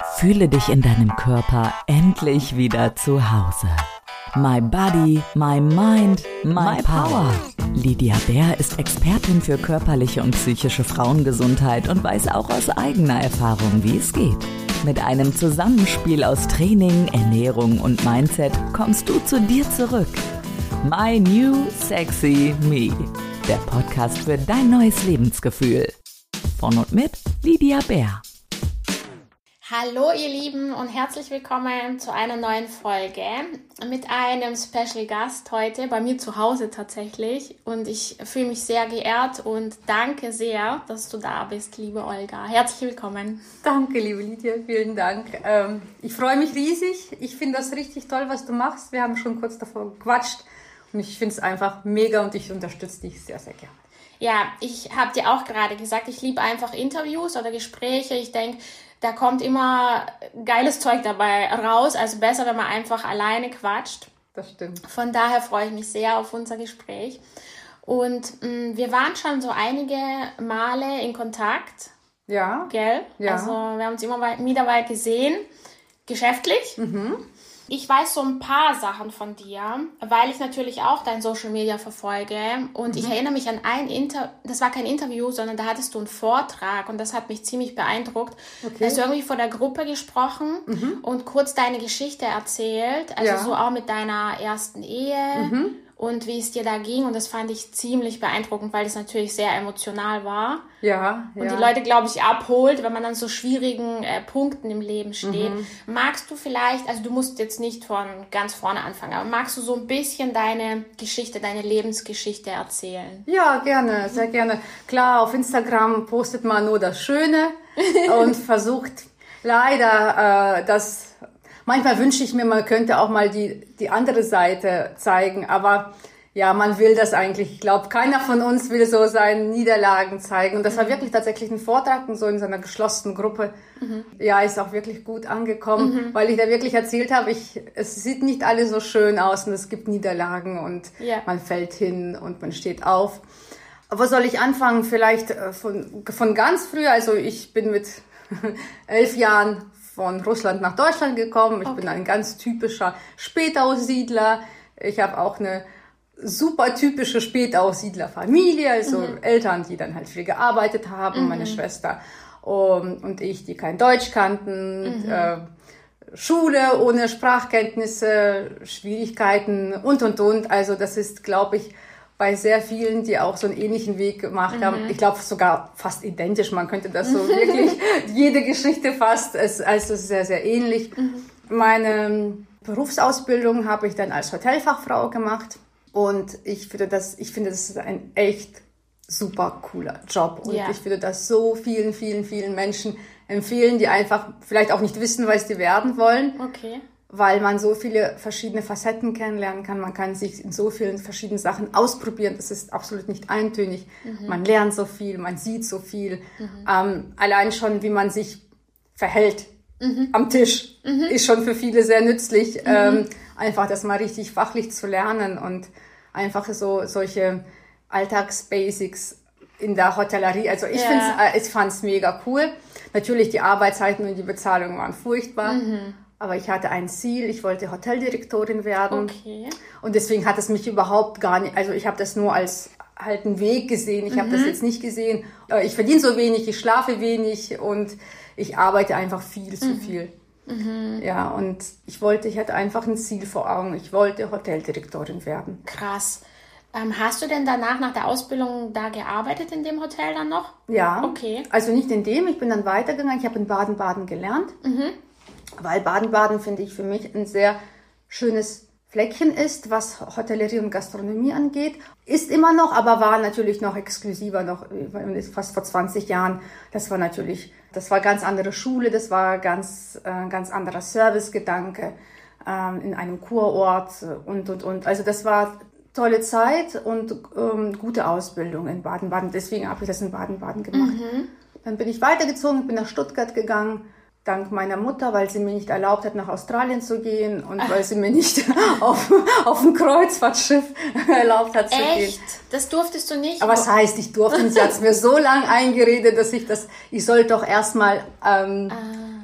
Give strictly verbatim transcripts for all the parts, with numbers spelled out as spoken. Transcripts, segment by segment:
Fühle dich in deinem Körper endlich wieder zu Hause. My Body, My Mind, My, my Power. Lydia Bär ist Expertin für körperliche und psychische Frauengesundheit und weiß auch aus eigener Erfahrung, wie es geht. Mit einem Zusammenspiel aus Training, Ernährung und Mindset kommst du zu dir zurück. My New Sexy Me, der Podcast für dein neues Lebensgefühl. Von und mit Lydia Bär. Hallo ihr Lieben und herzlich willkommen zu einer neuen Folge mit einem Special Gast heute, bei mir zu Hause tatsächlich. Und ich fühle mich sehr geehrt und danke sehr, dass du da bist, liebe Olga. Herzlich willkommen. Danke, liebe Lydia, vielen Dank. Ähm, ich freue mich riesig. Ich finde das richtig toll, was du machst. Wir haben schon kurz davor gequatscht und ich finde es einfach mega und ich unterstütze dich sehr, sehr gerne. Ja, ich habe dir auch gerade gesagt, ich liebe einfach Interviews oder Gespräche. Ich denke, da kommt immer geiles Zeug dabei raus. Also besser, wenn man einfach alleine quatscht. Das stimmt. Von daher freue ich mich sehr auf unser Gespräch. Und mh, wir waren schon so einige Male in Kontakt. Ja. Gell? Ja. Also wir haben uns immer wieder mal gesehen. Geschäftlich. Mhm. Ich weiß so ein paar Sachen von dir, weil ich natürlich auch dein Social Media verfolge und mhm. ich erinnere mich an ein Interview, das war kein Interview, sondern da hattest du einen Vortrag und das hat mich ziemlich beeindruckt. Okay. Da hast du irgendwie vor der Gruppe gesprochen mhm. und kurz deine Geschichte erzählt, also ja. so auch mit deiner ersten Ehe mhm. und wie es dir da ging und das fand ich ziemlich beeindruckend, weil es natürlich sehr emotional war. Ja, und ja. die Leute, glaube ich, abholt, wenn man an so schwierigen äh, Punkten im Leben steht. Mhm. Magst du vielleicht, also du musst jetzt nicht von ganz vorne anfangen, aber magst du so ein bisschen deine Geschichte, deine Lebensgeschichte erzählen? Ja, gerne, sehr gerne. Klar, auf Instagram postet man nur das Schöne und versucht leider äh, das, manchmal wünsche ich mir, man könnte auch mal die, die andere Seite zeigen, aber ja, man will das eigentlich. Ich glaube, keiner von uns will so seine Niederlagen zeigen. Und das war wirklich tatsächlich ein Vortrag und so in so einer geschlossenen Gruppe. Mhm. Ja, ist auch wirklich gut angekommen, mhm. weil ich da wirklich erzählt habe, ich, es sieht nicht alles so schön aus und es gibt Niederlagen und ja. man fällt hin und man steht auf. Wo soll ich anfangen? Vielleicht von, von ganz früh. Also ich bin mit elf Jahren von Russland nach Deutschland gekommen. Ich okay. bin ein ganz typischer Spätaussiedler. Ich habe auch eine super typische Spätaussiedlerfamilie, also mhm. Eltern, die dann halt viel gearbeitet haben, mhm. meine Schwester um, und ich, die kein Deutsch kannten, mhm. äh, Schule ohne Sprachkenntnisse, Schwierigkeiten und, und, und. Also das ist, glaube ich, bei sehr vielen, die auch so einen ähnlichen Weg gemacht mhm. haben, ich glaube sogar fast identisch, man könnte das so wirklich, jede Geschichte fast, es, also es ist sehr, sehr ähnlich. Mhm. Meine Berufsausbildung habe ich dann als Hotelfachfrau gemacht. Und ich finde das, ich finde, das ist ein echt super cooler Job. Und ja. ich würde das so vielen, vielen, vielen Menschen empfehlen, die einfach vielleicht auch nicht wissen, was sie werden wollen. Okay. Weil man so viele verschiedene Facetten kennenlernen kann. Man kann sich in so vielen verschiedenen Sachen ausprobieren. Das ist absolut nicht eintönig. Mhm. Man lernt so viel, man sieht so viel. Mhm. Ähm, allein schon, wie man sich verhält mhm. am Tisch, mhm. ist schon für viele sehr nützlich. Mhm. Ähm, einfach das mal richtig fachlich zu lernen und einfach so solche Alltagsbasics in der Hotellerie. Also ich, ja. ich fand es mega cool. Natürlich die Arbeitszeiten und die Bezahlung waren furchtbar. Mhm. Aber ich hatte ein Ziel, ich wollte Hoteldirektorin werden. Okay. Und deswegen hat es mich überhaupt gar nicht, also ich habe das nur als halt einen Weg gesehen. Ich mhm. habe das jetzt nicht gesehen. Ich verdiene so wenig, ich schlafe wenig und ich arbeite einfach viel zu mhm. viel. Mhm. Ja, und ich wollte, ich hatte einfach ein Ziel vor Augen. Ich wollte Hoteldirektorin werden. Krass. Ähm, hast du denn danach, nach der Ausbildung, da gearbeitet in dem Hotel dann noch? Ja. Okay. Also nicht in dem, ich bin dann weitergegangen. Ich habe in Baden-Baden gelernt. Mhm. Weil Baden-Baden, finde ich, für mich ein sehr schönes Fleckchen ist, was Hotellerie und Gastronomie angeht. Ist immer noch, aber war natürlich noch exklusiver, noch fast vor zwanzig Jahren. Das war natürlich, das war ganz andere Schule, das war ganz, äh, ganz anderer Servicegedanke ähm, in einem Kurort und, und, und. Also das war tolle Zeit und ähm, gute Ausbildung in Baden-Baden. Deswegen habe ich das in Baden-Baden gemacht. Mhm. Dann bin ich weitergezogen, bin nach Stuttgart gegangen. Dank meiner Mutter, weil sie mir nicht erlaubt hat, nach Australien zu gehen und weil sie mir nicht auf, auf ein Kreuzfahrtschiff erlaubt hat zu Echt? gehen. Echt? Das durftest du nicht? Aber was heißt, ich durfte nicht? Sie hat es mir so lange eingeredet, dass ich das, ich soll doch erstmal ähm, ah.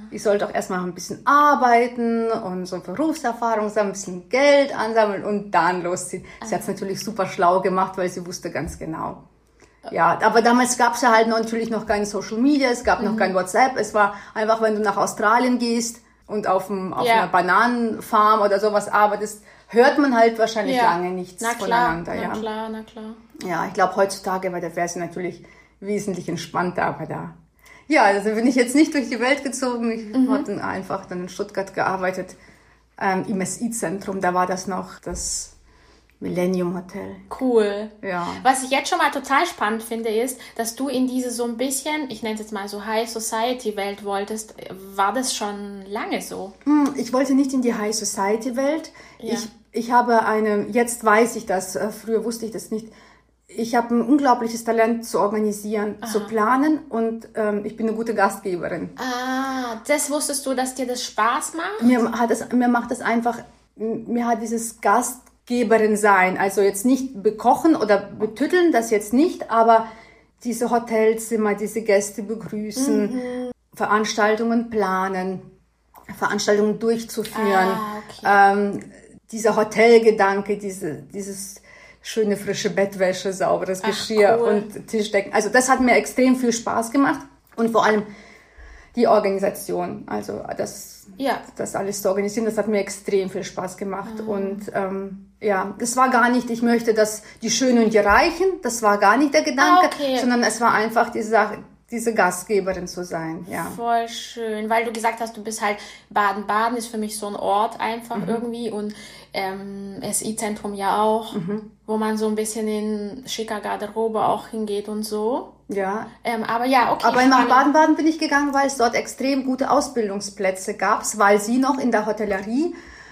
ich sollte auch erstmal ein bisschen arbeiten und so Berufserfahrung sammeln, ein bisschen Geld ansammeln und dann losziehen. Sie hat es natürlich super schlau gemacht, weil sie wusste ganz genau. Ja, aber damals gab es ja halt natürlich noch kein Social Media, es gab mhm. noch kein WhatsApp. Es war einfach, wenn du nach Australien gehst und auf, dem, auf ja. einer Bananenfarm oder sowas arbeitest, hört man halt wahrscheinlich ja. lange nichts na klar, voneinander. Na ja. klar, na klar. Ja, ich glaube heutzutage wäre sie natürlich wesentlich entspannter, aber da. Ja, also bin ich jetzt nicht durch die Welt gezogen. Ich mhm. hatte einfach dann in Stuttgart gearbeitet, ähm, im S I-Zentrum. Da war das noch das Millennium Hotel. Cool. Ja. Was ich jetzt schon mal total spannend finde, ist, dass du in diese so ein bisschen, ich nenne es jetzt mal so High Society Welt wolltest. War das schon lange so? Hm, ich wollte nicht in die High Society Welt. Ja. Ich, ich habe eine, jetzt weiß ich das, äh, früher wusste ich das nicht. Ich habe ein unglaubliches Talent zu organisieren, Aha. zu planen und ähm, ich bin eine gute Gastgeberin. Ah, das wusstest du, dass dir das Spaß macht? Mir hat es, mir macht es einfach, mir hat dieses Gastgeberin sein, also jetzt nicht bekochen oder betütteln, das jetzt nicht, aber diese Hotelzimmer, diese Gäste begrüßen, mhm. Veranstaltungen planen, Veranstaltungen durchzuführen, ah, okay. ähm, dieser Hotelgedanke, diese, dieses schöne frische Bettwäsche, sauberes Ach, Geschirr cool. und Tischdecken. Also das hat mir extrem viel Spaß gemacht und vor allem die Organisation, also das, ja. das alles zu organisieren, das hat mir extrem viel Spaß gemacht. Mhm. Und ähm, ja, das war gar nicht, ich möchte, dass die Schönen und die Reichen, das war gar nicht der Gedanke, ah, okay. sondern es war einfach die Sache, diese Gastgeberin zu sein, ja. Voll schön, weil du gesagt hast, du bist halt, Baden-Baden ist für mich so ein Ort einfach mhm. irgendwie und ähm, S I-Zentrum ja auch, mhm. wo man so ein bisschen in schicker Garderobe auch hingeht und so. Ja. Ähm, aber ja, okay. Aber nach Baden-Baden bin ich gegangen, weil es dort extrem gute Ausbildungsplätze gab, weil sie noch in der Hotellerie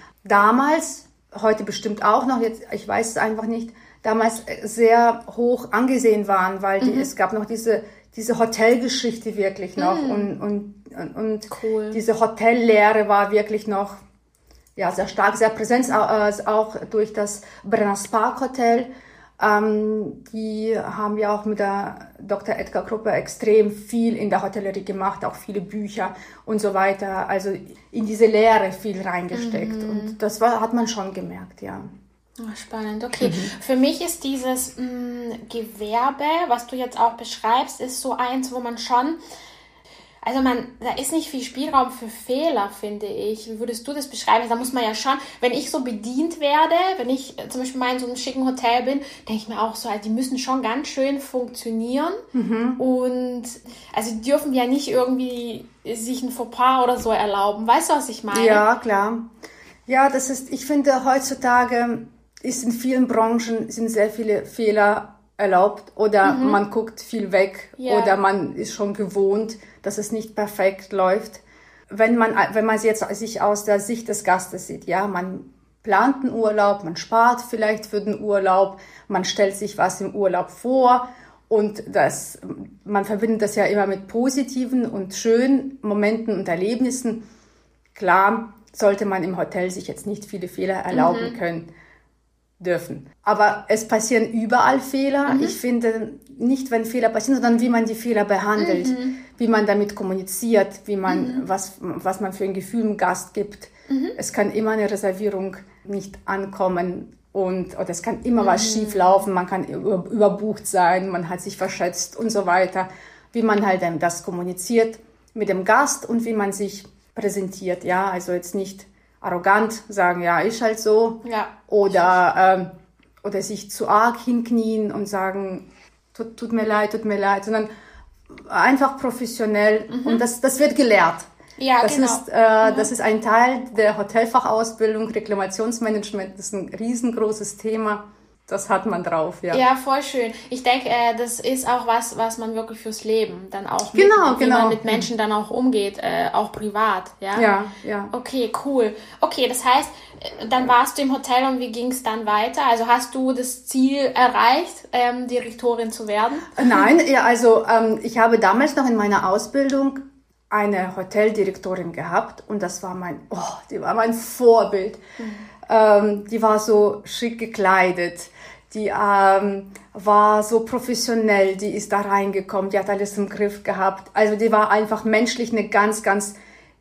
damals, heute bestimmt auch noch, jetzt ich weiß es einfach nicht, damals sehr hoch angesehen waren, weil die, mhm. es gab noch diese diese Hotelgeschichte wirklich noch mm. und, und, und cool. diese Hotellehre war wirklich noch ja, sehr stark, sehr präsent, auch durch das Brenners Park Hotel. Ähm, die haben ja auch mit der Doktor Edgar Gruppe extrem viel in der Hotellerie gemacht, auch viele Bücher und so weiter. Also in diese Lehre viel reingesteckt mm. und das war, hat man schon gemerkt, ja. Oh, spannend, okay. Mhm. Für mich ist dieses mh, Gewerbe, was du jetzt auch beschreibst, ist so eins, wo man schon, also man, da ist nicht viel Spielraum für Fehler, finde ich. Wie würdest du das beschreiben? Da muss man ja schon, wenn ich so bedient werde, wenn ich zum Beispiel mal in so einem schicken Hotel bin, denke ich mir auch so, also die müssen schon ganz schön funktionieren mhm. und also die dürfen ja nicht irgendwie sich ein Fauxpas oder so erlauben. Weißt du, was ich meine? Ja, klar. Ja, das ist, ich finde heutzutage ist in vielen Branchen sind sehr viele Fehler erlaubt oder mhm. man guckt viel weg yeah. oder man ist schon gewohnt, dass es nicht perfekt läuft. Wenn man, wenn man jetzt sich aus der Sicht des Gastes sieht, ja, man plant einen Urlaub, man spart vielleicht für den Urlaub, man stellt sich was im Urlaub vor und das, man verbindet das ja immer mit positiven und schönen Momenten und Erlebnissen. Klar sollte man im Hotel sich jetzt nicht viele Fehler erlauben mhm. können. Dürfen. Aber es passieren überall Fehler. Mhm. Ich finde nicht, wenn Fehler passieren, sondern wie man die Fehler behandelt, mhm. wie man damit kommuniziert, wie man, mhm. was, was man für ein Gefühl dem Gast gibt. Mhm. Es kann immer eine Reservierung nicht ankommen und oder es kann immer mhm. was schief laufen, man kann über, überbucht sein, man hat sich verschätzt und so weiter. Wie man halt das kommuniziert mit dem Gast und wie man sich präsentiert. Ja, also jetzt nicht arrogant sagen, ja, ist halt so. Ja. Oder, ähm, oder sich zu arg hinknien und sagen, tut, tut mir leid, tut mir leid, sondern einfach professionell. Mhm. Und das, das wird gelehrt. Ja, das genau. Ist, äh, mhm. das ist ein Teil der Hotelfachausbildung, Reklamationsmanagement, das ist ein riesengroßes Thema. Das hat man drauf, ja. Ja, voll schön. Ich denke, äh, das ist auch was, was man wirklich fürs Leben dann auch genau, mit, wie genau. man mit Menschen dann auch umgeht, äh, auch privat, ja? Ja, ja. Okay, cool. Okay, das heißt, dann warst du im Hotel und wie ging es dann weiter? Also hast du das Ziel erreicht, ähm, Direktorin zu werden? Nein, ja, also ähm, ich habe damals noch in meiner Ausbildung eine Hoteldirektorin gehabt und das war mein, oh, die war mein Vorbild. Mhm. Ähm, die war so schick gekleidet. Die ähm, war so professionell, die ist da reingekommen, die hat alles im Griff gehabt. Also die war einfach menschlich eine ganz, ganz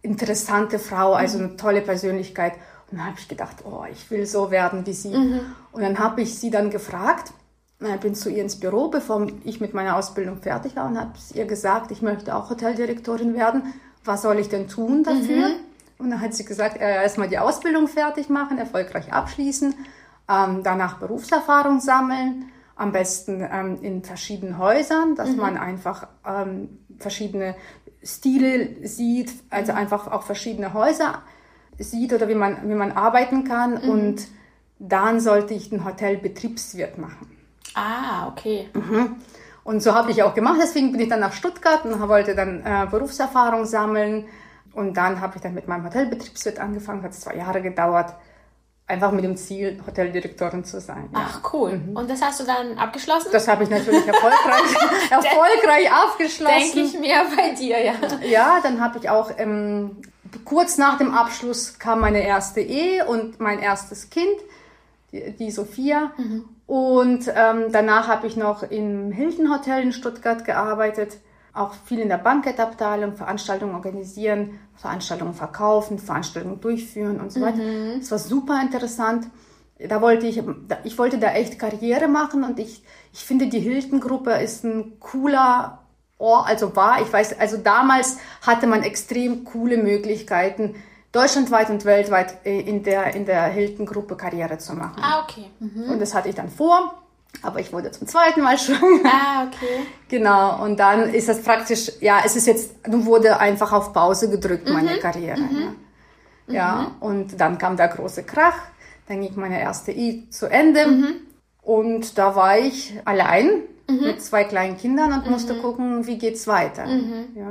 interessante Frau, also eine tolle Persönlichkeit. Und dann habe ich gedacht, oh, ich will so werden wie sie. Mhm. Und dann habe ich sie dann gefragt, ich bin zu ihr ins Büro, bevor ich mit meiner Ausbildung fertig war, und habe ihr gesagt, ich möchte auch Hoteldirektorin werden. Was soll ich denn tun dafür? Mhm. Und dann hat sie gesagt, äh, erstmal die Ausbildung fertig machen, erfolgreich abschließen, ähm, danach Berufserfahrung sammeln, am besten ähm, in verschiedenen Häusern, dass mhm. man einfach ähm, verschiedene Stile sieht, also mhm. einfach auch verschiedene Häuser sieht oder wie man, wie man arbeiten kann. Mhm. Und dann sollte ich den Hotelbetriebswirt machen. Ah, okay. Mhm. Und so habe ich auch gemacht. Deswegen bin ich dann nach Stuttgart und wollte dann äh, Berufserfahrung sammeln. Und dann habe ich dann mit meinem Hotelbetriebswirt angefangen. Hat zwei Jahre gedauert. Einfach mit dem Ziel, Hoteldirektorin zu sein. Ja. Ach, cool. Mhm. Und das hast du dann abgeschlossen? Das habe ich natürlich erfolgreich, erfolgreich abgeschlossen. Denke ich mir bei dir, ja. Ja, dann habe ich auch, ähm, kurz nach dem Abschluss kam meine erste Ehe und mein erstes Kind, die, die Sophia. Mhm. Und ähm, danach habe ich noch im Hilton Hotel in Stuttgart gearbeitet, auch viel in der Bankettabteilung, Veranstaltungen organisieren, Veranstaltungen verkaufen, Veranstaltungen durchführen und so weiter. Mhm. Das war super interessant. Da wollte ich, ich wollte da echt Karriere machen, und ich, ich finde, die Hilton-Gruppe ist ein cooler Ort, also war, ich weiß, also damals hatte man extrem coole Möglichkeiten, deutschlandweit und weltweit in der, in der Hilton-Gruppe Karriere zu machen. Ah, okay. Mhm. Und das hatte ich dann vor, aber ich wurde zum zweiten Mal schwanger. Ah, okay. Genau, und dann ist das praktisch, ja, es ist jetzt, nun wurde einfach auf Pause gedrückt, meine mhm. Karriere. Mhm. Ja. ja, mhm. Und dann kam der große Krach, dann ging meine erste Ehe zu Ende, mhm. und da war ich allein mhm. mit zwei kleinen Kindern und mhm. musste gucken, wie geht's weiter. Mhm. Ja.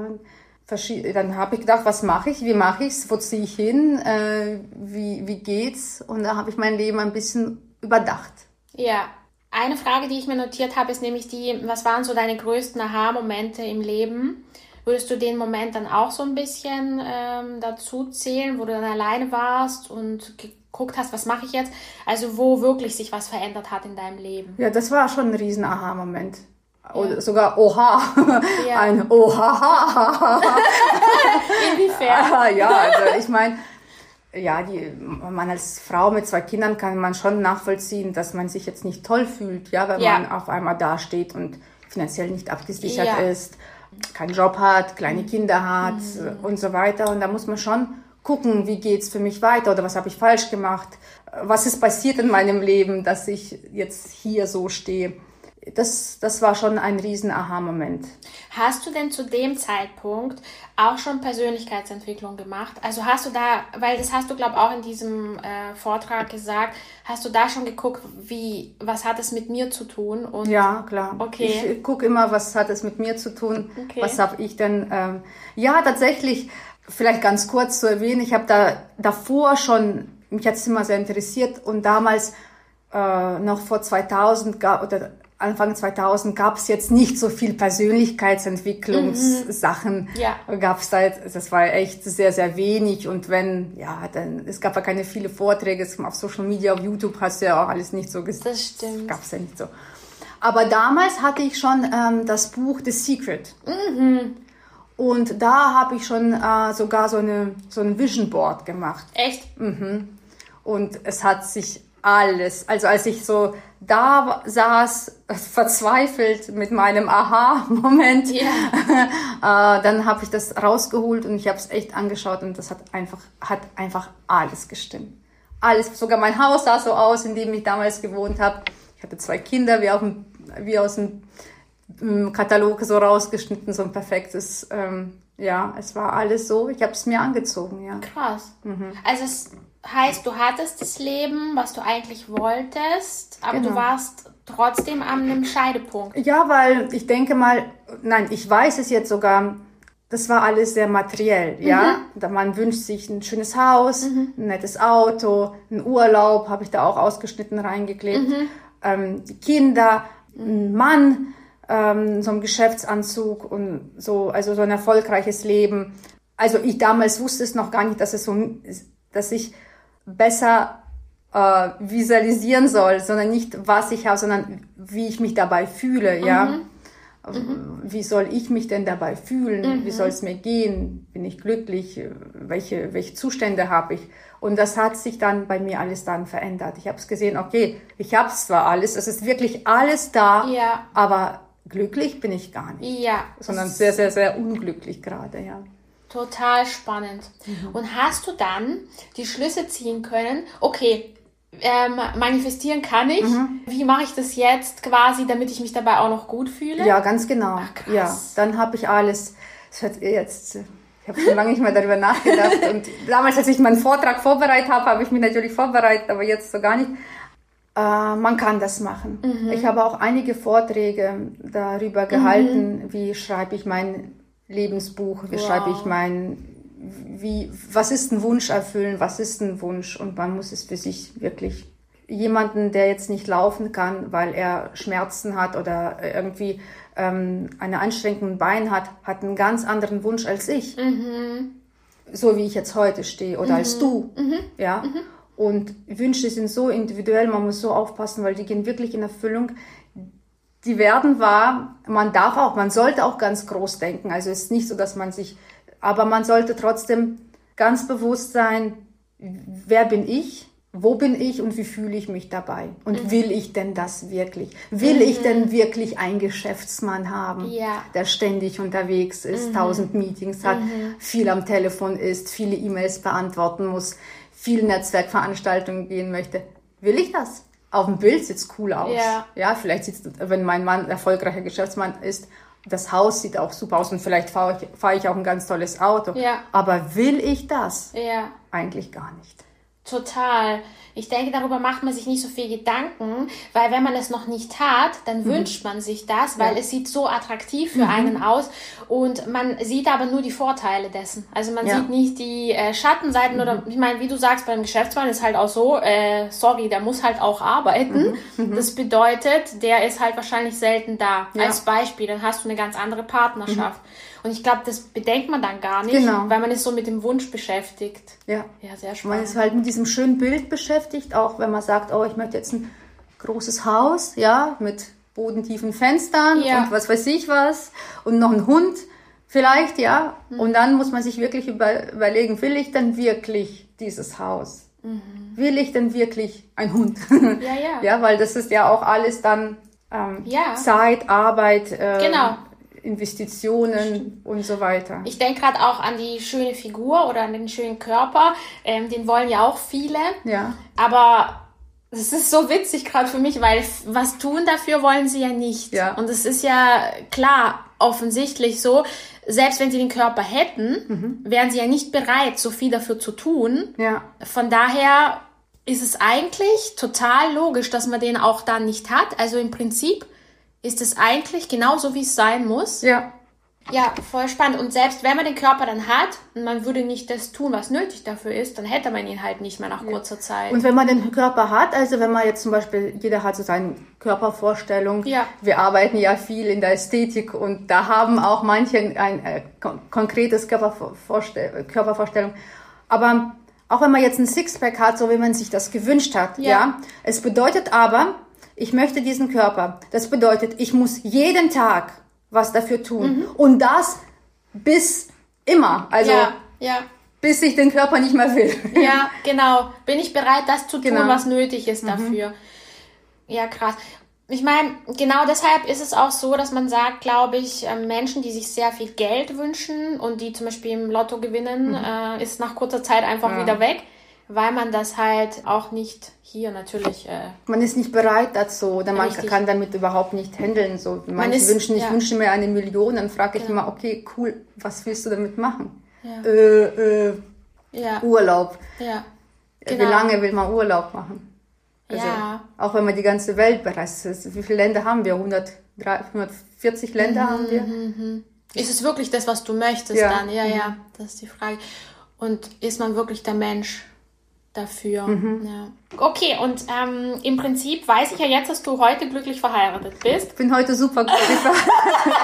Dann habe ich gedacht, was mache ich, wie mache ich's, wo ziehe ich hin, äh, wie, wie geht's? Und da habe ich mein Leben ein bisschen überdacht. Ja, eine Frage, die ich mir notiert habe, ist nämlich die, was waren so deine größten Aha-Momente im Leben? Würdest du den Moment dann auch so ein bisschen ähm, dazu zählen, wo du dann alleine warst und geguckt hast, was mache ich jetzt? Also wo wirklich sich was verändert hat in deinem Leben? Ja, das war schon ein riesen Aha-Moment. Oder sogar Oha, ja. Ein Oha. Inwiefern? Ja, also ich meine, ja, die, man als Frau mit zwei Kindern kann man schon nachvollziehen, dass man sich jetzt nicht toll fühlt, ja, wenn ja. man auf einmal dasteht und finanziell nicht abgesichert ja. ist, keinen Job hat, kleine mhm. Kinder hat mhm. und so weiter. Und da muss man schon gucken, wie geht's für mich weiter oder was habe ich falsch gemacht, was ist passiert in meinem Leben, dass ich jetzt hier so stehe. Das, das war schon ein riesen Aha-Moment. Hast du denn zu dem Zeitpunkt auch schon Persönlichkeitsentwicklung gemacht? Also hast du da, weil das hast du, glaube ich, auch in diesem äh, Vortrag gesagt, hast du da schon geguckt, wie, was hat es mit mir zu tun? Und ja, klar. Okay. Ich gucke immer, was hat es mit mir zu tun? Okay. Was habe ich denn? Ähm, ja, tatsächlich, vielleicht ganz kurz zu erwähnen, ich habe da davor schon, mich hat es immer sehr interessiert, und damals äh, noch vor zweitausend oder Anfang zweitausend gab es jetzt nicht so viel Persönlichkeitsentwicklungssachen. Mhm. Ja. Gab es da jetzt, das war echt sehr, sehr wenig. Und wenn, ja, dann, es gab ja keine viele Vorträge auf Social Media, auf YouTube hast du ja auch alles nicht so gesehen. Das stimmt. Gab es ja nicht so. Aber damals hatte ich schon ähm, das Buch The Secret. Mhm. Und da habe ich schon äh, sogar so eine so ein Vision Board gemacht. Echt? Mhm. Und es hat sich alles, also als ich so da saß, verzweifelt mit meinem Aha-Moment, yeah. äh, dann habe ich das rausgeholt und ich habe es echt angeschaut und das hat einfach, hat einfach alles gestimmt. Alles, sogar mein Haus sah so aus, in dem ich damals gewohnt habe. Ich hatte zwei Kinder, wie, auf dem, wie aus dem Katalog so rausgeschnitten, so ein perfektes, ähm, ja, es war alles so, ich habe es mir angezogen, ja. Krass. Mhm. Also es heißt, du hattest das Leben, was du eigentlich wolltest, aber Genau. du warst trotzdem an einem Scheidepunkt. Ja, weil ich denke mal, nein, ich weiß es jetzt sogar, das war alles sehr materiell, ja. Mhm. Man wünscht sich ein schönes Haus, mhm. ein nettes Auto, einen Urlaub, habe ich da auch ausgeschnitten reingeklebt, mhm. ähm, die Kinder, ein Mann, ähm, so ein Geschäftsanzug und so, also so ein erfolgreiches Leben. Also ich damals wusste es noch gar nicht, dass es so, dass ich besser äh, visualisieren soll, sondern nicht, was ich habe, sondern wie ich mich dabei fühle, ja. Mhm. Mhm. Wie soll ich mich denn dabei fühlen? Mhm. Wie soll es mir gehen? Bin ich glücklich? Welche, welche Zustände habe ich? Und das hat sich dann bei mir alles dann verändert. Ich habe es gesehen, okay, ich habe es zwar alles, es ist wirklich alles da, ja. aber glücklich bin ich gar nicht. Ja. Sondern sehr, sehr, sehr unglücklich gerade, ja. Total spannend. Mhm. Und hast du dann die Schlüsse ziehen können, okay, ähm, manifestieren kann ich, mhm. wie mache ich das jetzt quasi, damit ich mich dabei auch noch gut fühle? Ja, ganz genau. Ach, krass. Ja, dann habe ich alles, das hat jetzt... Ich habe schon lange nicht mehr darüber nachgedacht. Und damals, als ich meinen Vortrag vorbereitet habe, habe ich mich natürlich vorbereitet, aber jetzt so gar nicht. Äh, man kann das machen. Mhm. Ich habe auch einige Vorträge darüber gehalten, mhm. wie schreibe ich mein Lebensbuch, wie wow. schreibe ich mein, wie, was ist ein Wunsch erfüllen, was ist ein Wunsch? Und man muss es für sich wirklich, jemanden, der jetzt nicht laufen kann, weil er Schmerzen hat oder irgendwie ähm, eine anstrengende Bein hat, hat einen ganz anderen Wunsch als ich. Mhm. So wie ich jetzt heute stehe oder mhm. als du. Mhm. Ja. Mhm. Und Wünsche sind so individuell, man muss so aufpassen, weil die gehen wirklich in Erfüllung. Die werden wahr, man darf auch, man sollte auch ganz groß denken. Also es ist nicht so, dass man sich, aber man sollte trotzdem ganz bewusst sein, wer bin ich? Wo bin ich und wie fühle ich mich dabei? Und mhm. will ich denn das wirklich? Will mhm. ich denn wirklich einen Geschäftsmann haben, ja. der ständig unterwegs ist, mhm. tausend Meetings hat, mhm. viel am Telefon ist, viele E-Mails beantworten muss, viele Netzwerkveranstaltungen gehen möchte? Will ich das? Auf dem Bild sieht's cool aus. Ja, ja vielleicht sieht's, wenn mein Mann erfolgreicher Geschäftsmann ist, das Haus sieht auch super aus und vielleicht fahre ich, fahre ich auch ein ganz tolles Auto. Ja. Aber will ich das? Ja. Eigentlich gar nicht. Total. Ich denke, darüber macht man sich nicht so viel Gedanken, weil wenn man es noch nicht hat, dann mhm. wünscht man sich das, weil ja. es sieht so attraktiv für mhm. einen aus und man sieht aber nur die Vorteile dessen. Also man ja. sieht nicht die äh, Schattenseiten mhm. oder, ich meine, wie du sagst, beim Geschäftsmann ist halt auch so, äh, sorry, der muss halt auch arbeiten. Mhm. Das bedeutet, der ist halt wahrscheinlich selten da. Ja. Als Beispiel, dann hast du eine ganz andere Partnerschaft. Mhm. Und ich glaube, das bedenkt man dann gar nicht, genau. weil man ist so mit dem Wunsch beschäftigt. Ja, ja, sehr spannend. Man ist halt mit diesem schönen Bild beschäftigt, auch wenn man sagt, oh, ich möchte jetzt ein großes Haus, ja, mit bodentiefen Fenstern ja. und was weiß ich was und noch ein Hund vielleicht, ja. Mhm. Und dann muss man sich wirklich über, überlegen, will ich denn wirklich dieses Haus? Mhm. Will ich denn wirklich ein Hund? Ja, ja. Ja, weil das ist ja auch alles dann ähm, ja. Zeit, Arbeit, äh, genau. Investitionen und so weiter. Ich denke gerade auch an die schöne Figur oder an den schönen Körper. Ähm, den wollen ja auch viele. Ja. Aber das ist so witzig gerade für mich, weil was tun dafür wollen sie ja nicht. Ja. Und es ist ja klar, offensichtlich so, selbst wenn sie den Körper hätten, mhm. wären sie ja nicht bereit, so viel dafür zu tun. Ja. Von daher ist es eigentlich total logisch, dass man den auch dann nicht hat. Also im Prinzip ist es eigentlich genauso, wie es sein muss. Ja. Ja, voll spannend. Und selbst wenn man den Körper dann hat und man würde nicht das tun, was nötig dafür ist, dann hätte man ihn halt nicht mehr nach ja. kurzer Zeit. Und wenn man den Körper hat, also wenn man jetzt zum Beispiel, jeder hat so seine Körpervorstellung. Ja. Wir arbeiten ja viel in der Ästhetik und da haben auch manche ein äh, kon- konkretes Körpervorstell- Körpervorstellung. Aber auch wenn man jetzt ein Sixpack hat, so wie man sich das gewünscht hat, ja, ja es bedeutet aber, ich möchte diesen Körper. Das bedeutet, ich muss jeden Tag was dafür tun. Mhm. Und das bis immer. Also ja, ja. bis ich den Körper nicht mehr will. Ja, genau. Bin ich bereit, das zu tun, genau. was nötig ist dafür. Mhm. Ja, krass. Ich meine, genau deshalb ist es auch so, dass man sagt, glaube ich, Menschen, die sich sehr viel Geld wünschen und die zum Beispiel im Lotto gewinnen, mhm. äh, ist nach kurzer Zeit einfach ja. wieder weg. Weil man das halt auch nicht hier natürlich... Äh, man ist nicht bereit dazu oder man richtig. kann damit überhaupt nicht handeln. So. Manche ist, wünschen, ich ja. wünsche mir eine Million, dann frage ich genau. immer, okay, cool, was willst du damit machen? Ja. Äh, äh, ja. Urlaub. Ja. Genau. Wie lange will man Urlaub machen? Also, ja. Auch wenn man die ganze Welt bereist. Wie viele Länder haben wir? hundertvierzig Länder mhm, haben wir. Mhm. Ist es wirklich das, was du möchtest ja. dann? Ja, mhm. ja, das ist die Frage. Und ist man wirklich der Mensch dafür? Mhm. Ja. Okay, und ähm, im Prinzip weiß ich ja jetzt, dass du heute glücklich verheiratet bist. Ich bin heute super glücklich verheiratet.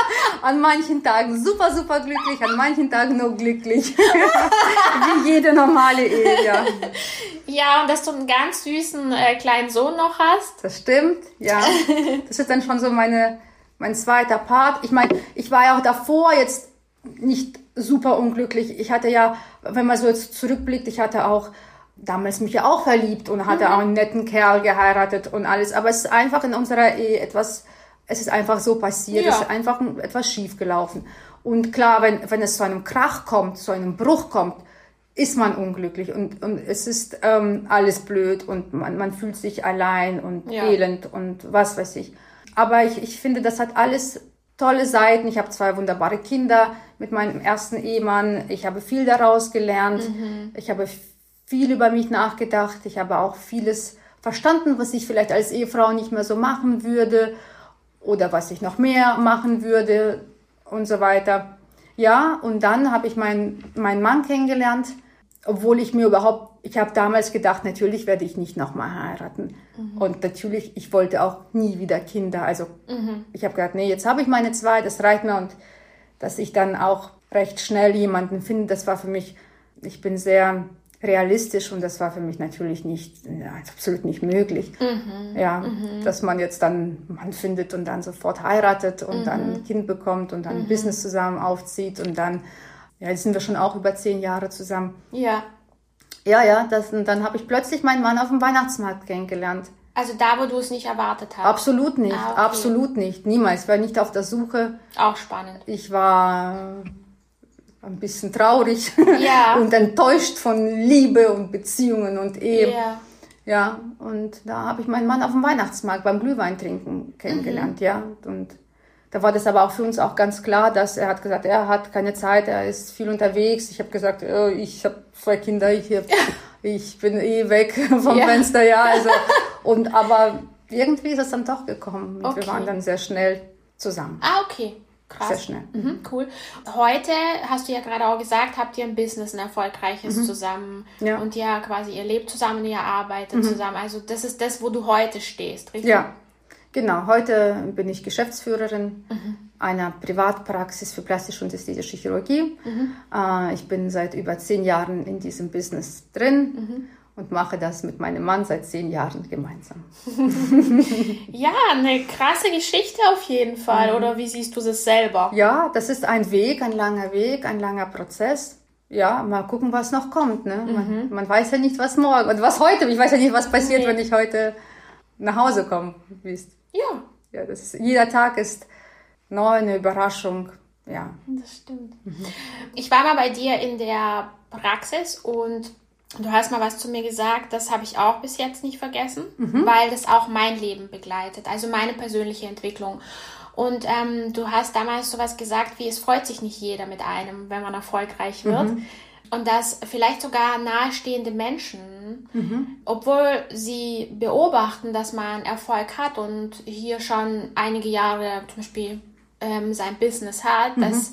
An manchen Tagen super, super glücklich, an manchen Tagen nur glücklich. Wie jede normale Ehe, ja. Ja, und dass du einen ganz süßen äh, kleinen Sohn noch hast. Das stimmt, ja. Das ist dann schon so meine mein zweiter Part. Ich meine, ich war ja auch davor jetzt nicht super unglücklich. Ich hatte ja, wenn man so jetzt zurückblickt, ich hatte auch damals mich ja auch verliebt und hatte mhm. auch einen netten Kerl geheiratet und alles. Aber es ist einfach in unserer Ehe etwas, es ist einfach so passiert, ja. es ist einfach etwas schief gelaufen. Und klar, wenn, wenn es zu einem Krach kommt, zu einem Bruch kommt, ist man unglücklich und, und es ist ähm, alles blöd und man, man fühlt sich allein und ja. elend und was weiß ich. Aber ich, ich finde, das hat alles tolle Seiten. Ich habe zwei wunderbare Kinder mit meinem ersten Ehemann. Ich habe viel daraus gelernt. Mhm. Ich habe viel über mich nachgedacht. Ich habe auch vieles verstanden, was ich vielleicht als Ehefrau nicht mehr so machen würde oder was ich noch mehr machen würde und so weiter. Ja, und dann habe ich meinen meinen Mann kennengelernt, obwohl ich mir überhaupt, ich habe damals gedacht, natürlich werde ich nicht nochmal heiraten. Mhm. Und natürlich, ich wollte auch nie wieder Kinder. Also mhm. ich habe gedacht, nee, jetzt habe ich meine zwei, das reicht mir. Und dass ich dann auch recht schnell jemanden finde, das war für mich, ich bin sehr realistisch und das war für mich natürlich nicht, ja, absolut nicht möglich. Mhm. Ja, mhm. dass man jetzt dann einen Mann findet und dann sofort heiratet und mhm. dann ein Kind bekommt und dann mhm. ein Business zusammen aufzieht und dann, ja, jetzt sind wir schon auch über zehn Jahre zusammen. Ja. Ja, ja, das, und dann habe ich plötzlich meinen Mann auf dem Weihnachtsmarkt kennengelernt. Also da, wo du es nicht erwartet hast? Absolut nicht, ah, okay. absolut nicht, niemals. Ich war nicht auf der Suche. Auch spannend. Ich war ein bisschen traurig ja. und enttäuscht von Liebe und Beziehungen und Ehe. Ja. Ja, und da habe ich meinen Mann auf dem Weihnachtsmarkt beim Glühweintrinken kennengelernt, mhm. ja. Und da war das aber auch für uns auch ganz klar, dass er hat gesagt, er hat keine Zeit, er ist viel unterwegs. Ich habe gesagt, oh, ich habe zwei Kinder, ich, hab, ich bin eh weg vom ja. Fenster, ja. Also, und, aber irgendwie ist es dann doch gekommen. Und okay. wir waren dann sehr schnell zusammen. Ah, okay. Krass. Sehr schnell. Mhm, cool. Heute, hast du ja gerade auch gesagt, habt ihr ein Business, ein erfolgreiches mhm. zusammen. Ja. Und ja, quasi, ihr lebt zusammen, ihr arbeitet mhm. zusammen. Also das ist das, wo du heute stehst, richtig? Ja, genau. Heute bin ich Geschäftsführerin mhm. einer Privatpraxis für plastische und ästhetische Chirurgie. Mhm. Äh, ich bin seit über zehn Jahren in diesem Business drin. Mhm. Und mache das mit meinem Mann seit zehn Jahren gemeinsam. Ja, eine krasse Geschichte auf jeden Fall. Mhm. Oder wie siehst du das selber? Ja, das ist ein Weg, ein langer Weg, ein langer Prozess. Ja, mal gucken, was noch kommt. Ne? Mhm. Man, man weiß ja nicht, was morgen und was heute. Ich weiß ja nicht, was passiert, nee. wenn ich heute nach Hause komme. Ja. Ja, das ist, jeder Tag ist neu, eine Überraschung. Ja. Das stimmt. Mhm. Ich war mal bei dir in der Praxis und du hast mal was zu mir gesagt, das habe ich auch bis jetzt nicht vergessen, mhm. weil das auch mein Leben begleitet, also meine persönliche Entwicklung. Und ähm, du hast damals sowas gesagt, wie es freut sich nicht jeder mit einem, wenn man erfolgreich wird. Mhm. Und dass vielleicht sogar nahestehende Menschen, mhm. obwohl sie beobachten, dass man Erfolg hat und hier schon einige Jahre zum Beispiel ähm, sein Business hat, mhm. dass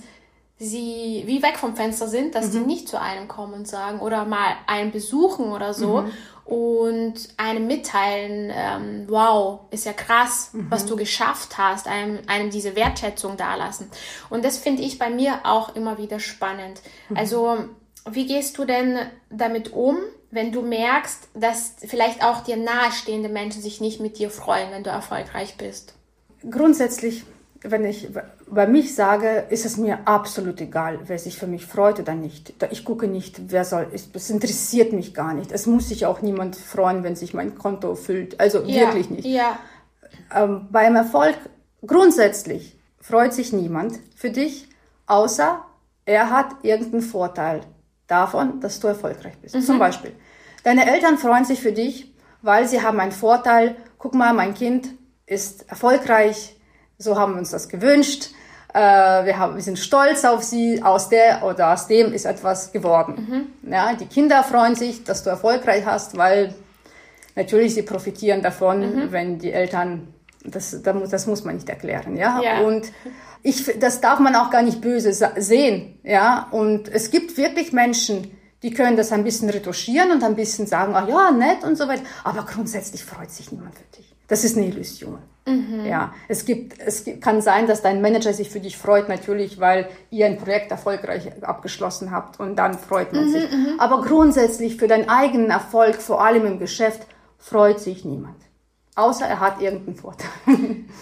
sie wie weg vom Fenster sind, dass mhm. die nicht zu einem kommen und sagen oder mal einen besuchen oder so mhm. und einem mitteilen, ähm, wow, ist ja krass, mhm. was du geschafft hast, einem, einem diese Wertschätzung dalassen. Und das finde ich bei mir auch immer wieder spannend. Mhm. Also wie gehst du denn damit um, wenn du merkst, dass vielleicht auch dir nahestehende Menschen sich nicht mit dir freuen, wenn du erfolgreich bist? Grundsätzlich, wenn ich bei mich sage, ist es mir absolut egal, wer sich für mich freut oder nicht. Ich gucke nicht, wer soll, es interessiert mich gar nicht. Es muss sich auch niemand freuen, wenn sich mein Konto füllt. Also ja, wirklich nicht. Ja. Ähm, beim Erfolg grundsätzlich freut sich niemand für dich, außer er hat irgendeinen Vorteil davon, dass du erfolgreich bist. Mhm. Zum Beispiel, deine Eltern freuen sich für dich, weil sie haben einen Vorteil. Guck mal, mein Kind ist erfolgreich. So haben wir uns das gewünscht. Äh, wir, haben, wir sind stolz auf sie. Aus der oder aus dem ist etwas geworden. Mhm. Ja, die Kinder freuen sich, dass du erfolgreich hast, weil natürlich sie profitieren davon, mhm. wenn die Eltern, das, das muss man nicht erklären. Ja? Ja. Und ich, das darf man auch gar nicht böse sehen. Ja? Und es gibt wirklich Menschen, die können das ein bisschen retuschieren und ein bisschen sagen, ach ja, nett und so weiter. Aber grundsätzlich freut sich niemand für dich. Das ist eine Illusion. Mhm. Ja, es gibt, es kann sein, dass dein Manager sich für dich freut, natürlich, weil ihr ein Projekt erfolgreich abgeschlossen habt und dann freut man mhm, sich. Mhm. Aber grundsätzlich für deinen eigenen Erfolg, vor allem im Geschäft, freut sich niemand. Außer er hat irgendeinen Vorteil.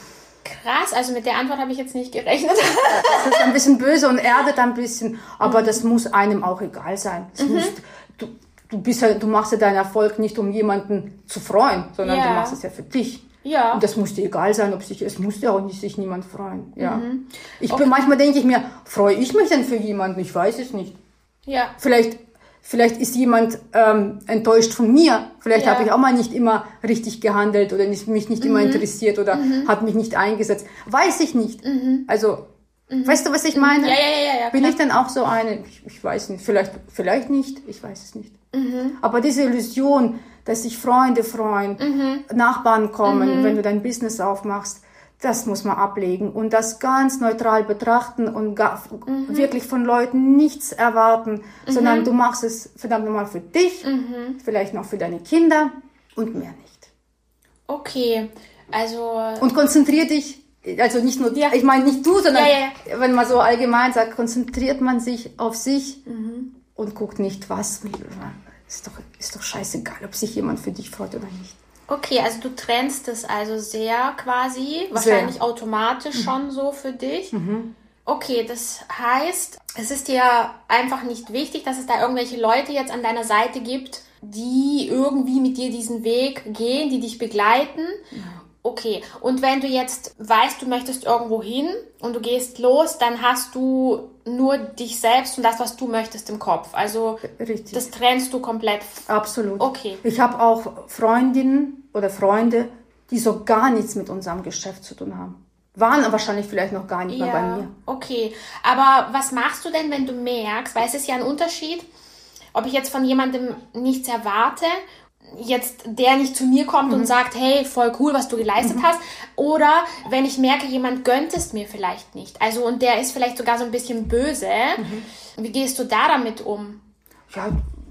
Krass, also mit der Antwort habe ich jetzt nicht gerechnet. Das ist ein bisschen böse und erdet ein bisschen, aber mhm. das muss einem auch egal sein. Das mhm. muss, du, du, bist ja, du machst ja deinen Erfolg nicht, um jemanden zu freuen, sondern ja. du machst es ja für dich. Ja. Und das muss dir egal sein, ob sich, es muss ja auch nicht sich niemand freuen. Ja. Mhm. Ich okay. bin, manchmal denke ich mir, freue ich mich denn für jemanden? Ich weiß es nicht. Ja. Vielleicht, vielleicht ist jemand ähm, enttäuscht von mir. Vielleicht ja. habe ich auch mal nicht immer richtig gehandelt oder nicht, mich nicht mhm. immer interessiert oder mhm. habe mich nicht eingesetzt. Weiß ich nicht. Mhm. Also, mhm. weißt du, was ich meine? Ja, ja, ja, ja, bin ich dann auch so eine? Ich, ich weiß nicht. Vielleicht, vielleicht nicht. Ich weiß es nicht. Mhm. Aber diese Illusion, dass sich Freunde freuen, mhm. Nachbarn kommen, mhm. wenn du dein Business aufmachst, das muss man ablegen und das ganz neutral betrachten und gar, mhm. wirklich von Leuten nichts erwarten, mhm. sondern du machst es verdammt nochmal für dich, mhm. vielleicht noch für deine Kinder und mehr nicht. Okay, also... Und konzentrier dich, also nicht nur, ja. ich meine nicht du, sondern ja, ja. wenn man so allgemein sagt, konzentriert man sich auf sich mhm. und guckt nicht, was... Ist doch, ist doch scheißegal, ob sich jemand für dich freut oder nicht. Okay, also du trennst es also sehr quasi, wahrscheinlich sehr. automatisch mhm. schon so für dich. Mhm. Okay, das heißt, es ist dir einfach nicht wichtig, dass es da irgendwelche Leute jetzt an deiner Seite gibt, die irgendwie mit dir diesen Weg gehen, die dich begleiten. Ja. Okay, und wenn du jetzt weißt, du möchtest irgendwo hin und du gehst los, dann hast du nur dich selbst und das, was du möchtest im Kopf. Also Richtig. Das trennst du komplett. Absolut. Okay. Ich habe auch Freundinnen oder Freunde, die so gar nichts mit unserem Geschäft zu tun haben. Waren wahrscheinlich vielleicht noch gar nicht ja, mehr bei mir. Okay, aber was machst du denn, wenn du merkst, weil es ist ja ein Unterschied, ob ich jetzt von jemandem nichts erwarte, jetzt der nicht zu mir kommt mhm. und sagt, hey, voll cool, was du geleistet mhm. hast, oder wenn ich merke, jemand gönnt es mir vielleicht nicht, also und der ist vielleicht sogar so ein bisschen böse, mhm. wie gehst du da damit um? Ja,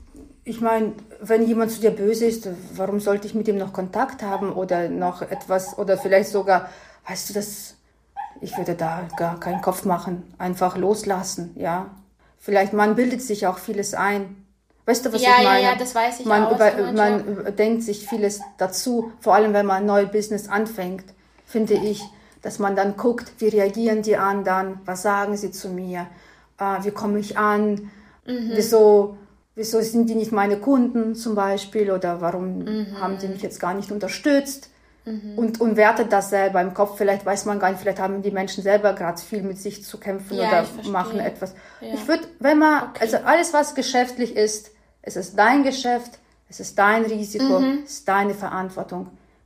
ich meine, wenn jemand zu dir böse ist, warum sollte ich mit ihm noch Kontakt haben oder noch etwas, oder vielleicht sogar, weißt du, das, ich würde da gar keinen Kopf machen, einfach loslassen, ja. Vielleicht, man bildet sich auch vieles ein. Weißt du, was ja, ich meine? Ja, ja, das weiß ich man auch. Über, man denkt sich vieles dazu, vor allem wenn man ein neues Business anfängt, finde ich, dass man dann guckt, wie reagieren die anderen, was sagen sie zu mir, äh, wie komme ich an, mhm. wieso, wieso sind die nicht meine Kunden zum Beispiel oder warum mhm. haben die mich jetzt gar nicht unterstützt mhm. und, und wertet das selber im Kopf. Vielleicht weiß man gar nicht, vielleicht haben die Menschen selber gerade viel mit sich zu kämpfen ja, oder machen etwas. Ja. Ich würde, wenn man, okay. also alles, was geschäftlich ist, es ist dein Geschäft, es ist dein Risiko, mhm. es ist deine Verantwortung.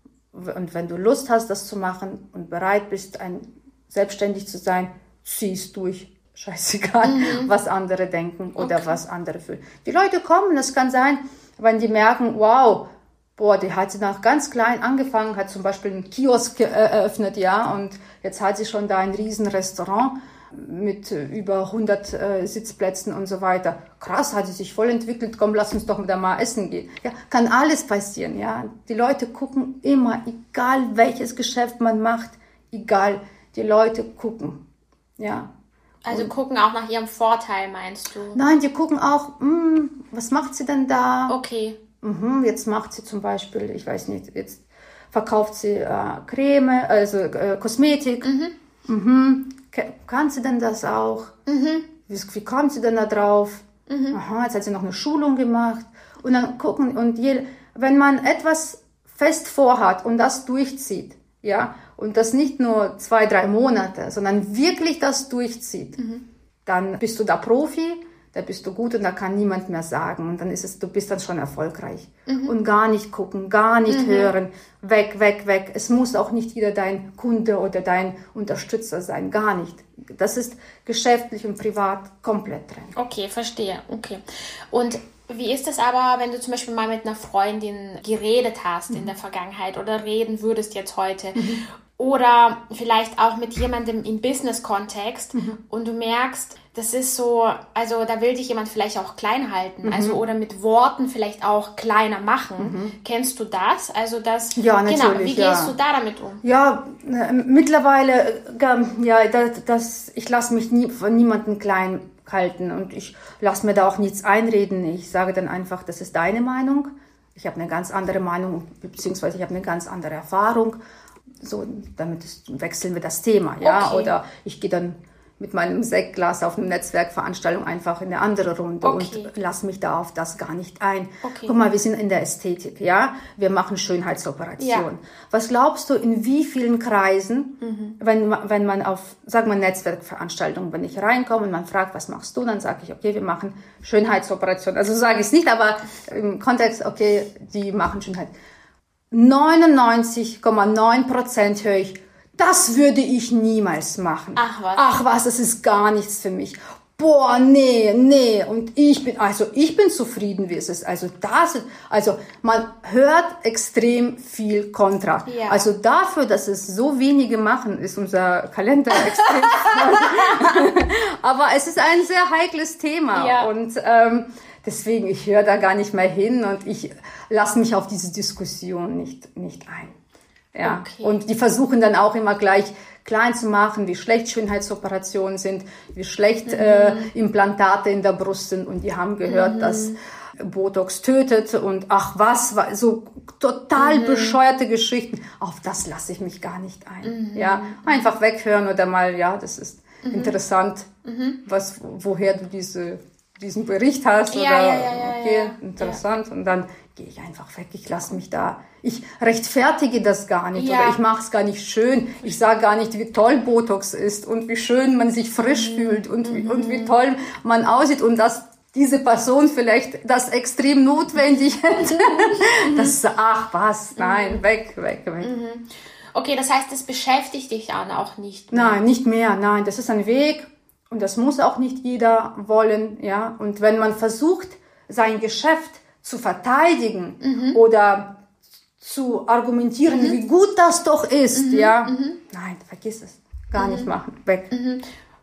Und wenn du Lust hast, das zu machen und bereit bist, ein, selbstständig zu sein, zieh es durch. Scheißegal, mhm. was andere denken oder okay. was andere fühlen. Die Leute kommen, es kann sein, wenn die merken, wow, boah, die hat sie nach ganz klein angefangen, hat zum Beispiel einen Kiosk eröffnet, ja, und jetzt hat sie schon da ein riesen Restaurant mit über hundert äh, Sitzplätzen und so weiter. Krass, hat sie sich voll entwickelt, komm, lass uns doch wieder mal essen gehen. Ja, kann alles passieren, ja. Die Leute gucken immer, egal welches Geschäft man macht, egal, die Leute gucken, ja. Also und gucken auch nach ihrem Vorteil, meinst du? Nein, die gucken auch, mh, was macht sie denn da? Okay. Mhm, jetzt macht sie zum Beispiel, ich weiß nicht, jetzt verkauft sie äh, Creme, also äh, Kosmetik. Mhm. Mhm. Kann sie denn das auch? Mhm. Wie, wie kommt sie denn da drauf? Mhm. Aha, jetzt hat sie noch eine Schulung gemacht. Und dann gucken, und je, wenn man etwas fest vorhat und das durchzieht, ja, und das nicht nur zwei, drei Monate, sondern wirklich das durchzieht, mhm. dann bist du da Profi, da bist du gut und da kann niemand mehr sagen. Und dann ist es, du bist dann schon erfolgreich. Mhm. Und gar nicht gucken, gar nicht mhm. hören, weg, weg, weg. Es muss auch nicht jeder dein Kunde oder dein Unterstützer sein, gar nicht. Das ist geschäftlich und privat komplett trennen. Okay, verstehe. Okay. Und wie ist es aber, wenn du zum Beispiel mal mit einer Freundin geredet hast mhm. in der Vergangenheit oder reden würdest jetzt heute mhm. oder vielleicht auch mit jemandem im Business-Kontext mhm. und du merkst, das ist so, also da will dich jemand vielleicht auch klein halten, mhm. also oder mit Worten vielleicht auch kleiner machen. Mhm. Kennst du das? Also das, ja, natürlich, genau, wie ja. gehst du da damit um? Ja, mittlerweile, ja, das, das, ich lasse mich nie, von niemandem klein halten und ich lasse mir da auch nichts einreden. Ich sage dann einfach, das ist deine Meinung. Ich habe eine ganz andere Meinung, beziehungsweise ich habe eine ganz andere Erfahrung. so, damit ist, wechseln wir das Thema, ja, okay. oder ich gehe dann mit meinem Sektglas auf eine Netzwerkveranstaltung einfach in eine andere Runde okay. und lass mich da auf das gar nicht ein. Okay. Guck mal, wir sind in der Ästhetik, ja, wir machen Schönheitsoperationen. Ja. Was glaubst du, in wie vielen Kreisen, mhm. wenn, wenn man auf, sag mal, Netzwerkveranstaltungen, wenn ich reinkomme und man fragt, was machst du, dann sage ich, okay, wir machen Schönheitsoperationen. Also sage ich es nicht, aber im Kontext, okay, die machen Schönheit. neunundneunzig Komma neun Prozent höre ich, das würde ich niemals machen. Ach was. Ach was, das ist gar nichts für mich. Boah, nee, nee. Und ich bin, also ich bin zufrieden, wie es ist. Also das ist, also man hört extrem viel Kontra. Ja. Also dafür, dass es so wenige machen, ist unser Kalender extrem voll. Aber es ist ein sehr heikles Thema. Ja. Und ähm, deswegen, ich höre da gar nicht mehr hin und ich lasse mich auf diese Diskussion nicht, nicht ein. Ja, okay. Und die versuchen dann auch immer gleich klein zu machen, wie schlecht Schönheitsoperationen sind, wie schlecht mhm. äh, Implantate in der Brust sind. Und die haben gehört, mhm. dass Botox tötet und ach was, so total mhm. bescheuerte Geschichten. Auf das lasse ich mich gar nicht ein. Mhm. Ja, einfach weghören oder mal, ja, das ist mhm. interessant, mhm. was, woher du diese, diesen Bericht hast. Ja, oder, ja, ja, ja, okay, ja. interessant. Ja. Und dann gehe ich einfach weg, ich lasse mich da, ich rechtfertige das gar nicht ja. oder ich mache es gar nicht schön, ich sage gar nicht, wie toll Botox ist und wie schön man sich frisch mhm. fühlt und, mhm. und wie toll man aussieht und dass diese Person vielleicht das extrem notwendig hätte. Mhm. Das, ach was, nein, mhm. weg, weg, weg. Mhm. Okay, das heißt, das beschäftigt dich dann auch nicht mehr? Nein, nicht mehr, nein, das ist ein Weg und das muss auch nicht jeder wollen, ja, und wenn man versucht, sein Geschäft zu verteidigen mhm. oder zu argumentieren, mhm. wie gut das doch ist, mhm. ja. Mhm. Nein, vergiss es. Gar mhm. nicht machen. Weg. Mhm.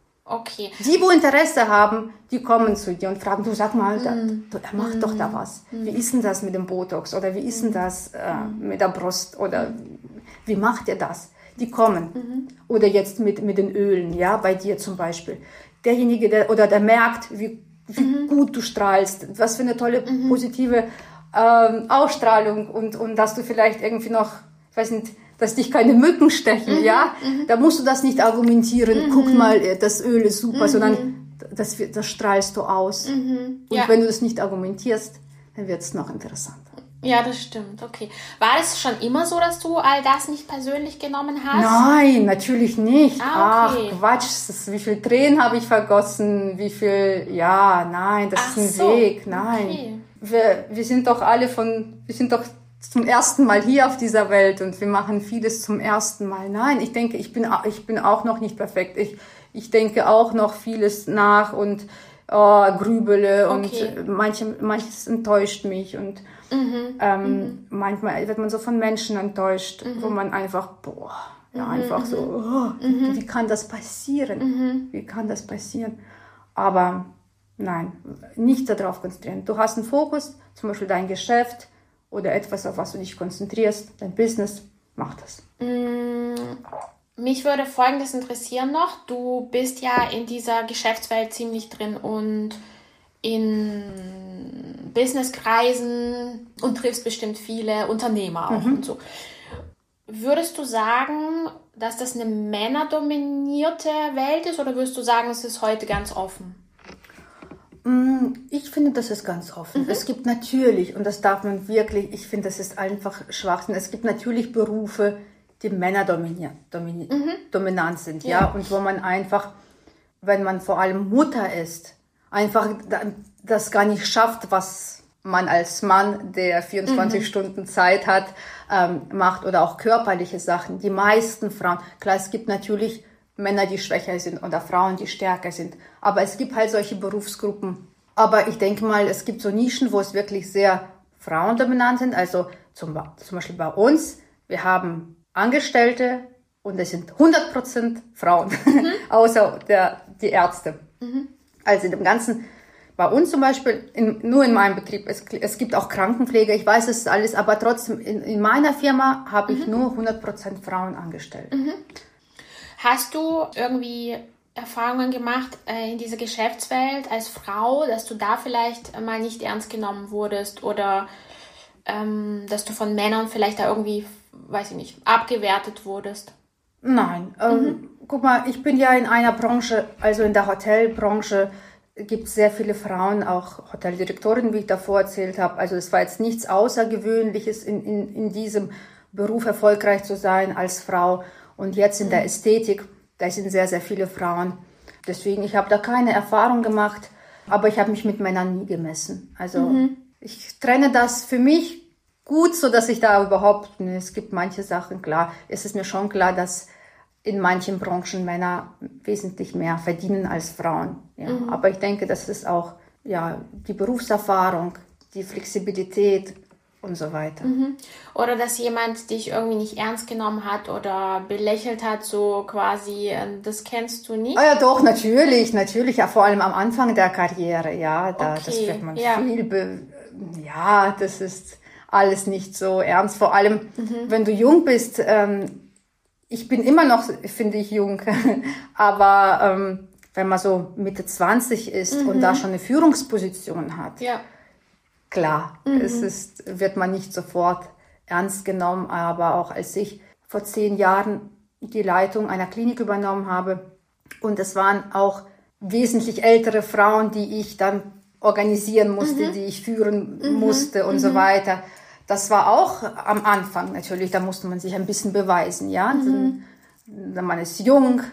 Okay. Die, wo Interesse haben, die kommen zu dir und fragen, du sag mal, mhm. da, er macht mhm. doch da was. Mhm. Wie ist denn das mit dem Botox? Oder wie ist denn das äh, mit der Brust? Oder wie macht ihr das? Die kommen. Mhm. Oder jetzt mit, mit den Ölen, ja, bei dir zum Beispiel. Derjenige, der, oder der merkt, wie wie mhm. gut du strahlst, was für eine tolle, mhm. positive ähm, Ausstrahlung und, und dass du vielleicht irgendwie noch, ich weiß nicht, dass dich keine Mücken stechen, mhm. ja, mhm. da musst du das nicht argumentieren, mhm. guck mal, das Öl ist super, mhm. sondern das, das strahlst du aus. Mhm. Und ja. wenn du das nicht argumentierst, dann wird es noch interessanter. Ja, das stimmt, okay. War es schon immer so, dass du all das nicht persönlich genommen hast? Nein, natürlich nicht. Ah, okay. Ach, Quatsch, das ist, wie viel Tränen habe ich vergossen, wie viel, ja, nein, das Ach ist ein so. Weg, nein. Okay. Wir, wir sind doch alle von, wir sind doch zum ersten Mal hier auf dieser Welt und wir machen vieles zum ersten Mal. Nein, ich denke, ich bin, ich bin auch noch nicht perfekt. Ich, ich denke auch noch vieles nach und oh, grübele okay. und manche, manches enttäuscht mich und Mhm, ähm, mhm. manchmal wird man so von Menschen enttäuscht, mhm. wo man einfach, boah, ja, mhm, einfach so, oh, mhm. wie, wie kann das passieren? Mhm. Wie kann das passieren? Aber nein, nicht darauf konzentrieren. Du hast einen Fokus, zum Beispiel dein Geschäft oder etwas, auf was du dich konzentrierst, dein Business, mach das. Mhm. Mich würde Folgendes interessieren noch. Du bist ja in dieser Geschäftswelt ziemlich drin und in Businesskreisen und triffst bestimmt viele Unternehmer auch mhm. und so. Würdest du sagen, dass das eine männerdominierte Welt ist oder würdest du sagen, es ist heute ganz offen? Ich finde, das ist ganz offen. Mhm. Es gibt natürlich, und das darf man wirklich, ich finde, das ist einfach Schwachsinn, es gibt natürlich Berufe, die Männer dominieren, domini- mhm. dominant sind, ja. ja, und wo man einfach, wenn man vor allem Mutter ist, einfach das gar nicht schafft, was man als Mann, der vierundzwanzig mhm. Stunden Zeit hat, ähm, macht oder auch körperliche Sachen. Die meisten Frauen, klar, es gibt natürlich Männer, die schwächer sind oder Frauen, die stärker sind, aber es gibt halt solche Berufsgruppen. Aber ich denke mal, es gibt so Nischen, wo es wirklich sehr frauendominant sind. Also zum, zum Beispiel bei uns, wir haben Angestellte und es sind hundert Prozent Frauen, mhm. außer der, die Ärzte. Mhm. Also in dem ganzen, bei uns zum Beispiel, in, nur in meinem Betrieb, es, es gibt auch Krankenpfleger, ich weiß, es ist alles, aber trotzdem, in, in meiner Firma habe ich mhm. nur hundert Prozent Frauen angestellt. Mhm. Hast du irgendwie Erfahrungen gemacht äh, in dieser Geschäftswelt als Frau, dass du da vielleicht mal nicht ernst genommen wurdest oder ähm, dass du von Männern vielleicht da irgendwie, weiß ich nicht, abgewertet wurdest? Nein. Ähm, mhm. Guck mal, ich bin ja in einer Branche, also in der Hotelbranche, gibt es sehr viele Frauen, auch Hoteldirektorinnen, wie ich davor erzählt habe. Also es war jetzt nichts Außergewöhnliches, in, in, in diesem Beruf erfolgreich zu sein als Frau. Und jetzt in der Ästhetik, da sind sehr, sehr viele Frauen. Deswegen, ich habe da keine Erfahrung gemacht, aber ich habe mich mit Männern nie gemessen. Also mhm. ich trenne das für mich gut, so dass ich da überhaupt, ne, es gibt manche Sachen, klar, es ist mir schon klar, dass in manchen Branchen Männer wesentlich mehr verdienen als Frauen. Ja. Mhm. Aber ich denke, das ist auch ja, die Berufserfahrung, die Flexibilität und so weiter. Mhm. Oder dass jemand dich irgendwie nicht ernst genommen hat oder belächelt hat, so quasi, das kennst du nicht? Ah ja, doch, natürlich, natürlich, ja, vor allem am Anfang der Karriere, ja, da, okay. das wird man ja. viel, be- ja, das ist alles nicht so ernst, vor allem, mhm. wenn du jung bist, ähm, ich bin immer noch, finde ich, jung, aber ähm, wenn man so Mitte zwanzig ist mhm. und da schon eine Führungsposition hat, ja. klar, mhm. es ist, wird man nicht sofort ernst genommen, aber auch als ich vor zehn Jahren die Leitung einer Klinik übernommen habe und es waren auch wesentlich ältere Frauen, die ich dann organisieren musste, mhm. die ich führen mhm. musste und mhm. so weiter. Das war auch am Anfang natürlich, da musste man sich ein bisschen beweisen, ja. Mhm. Man ist jung,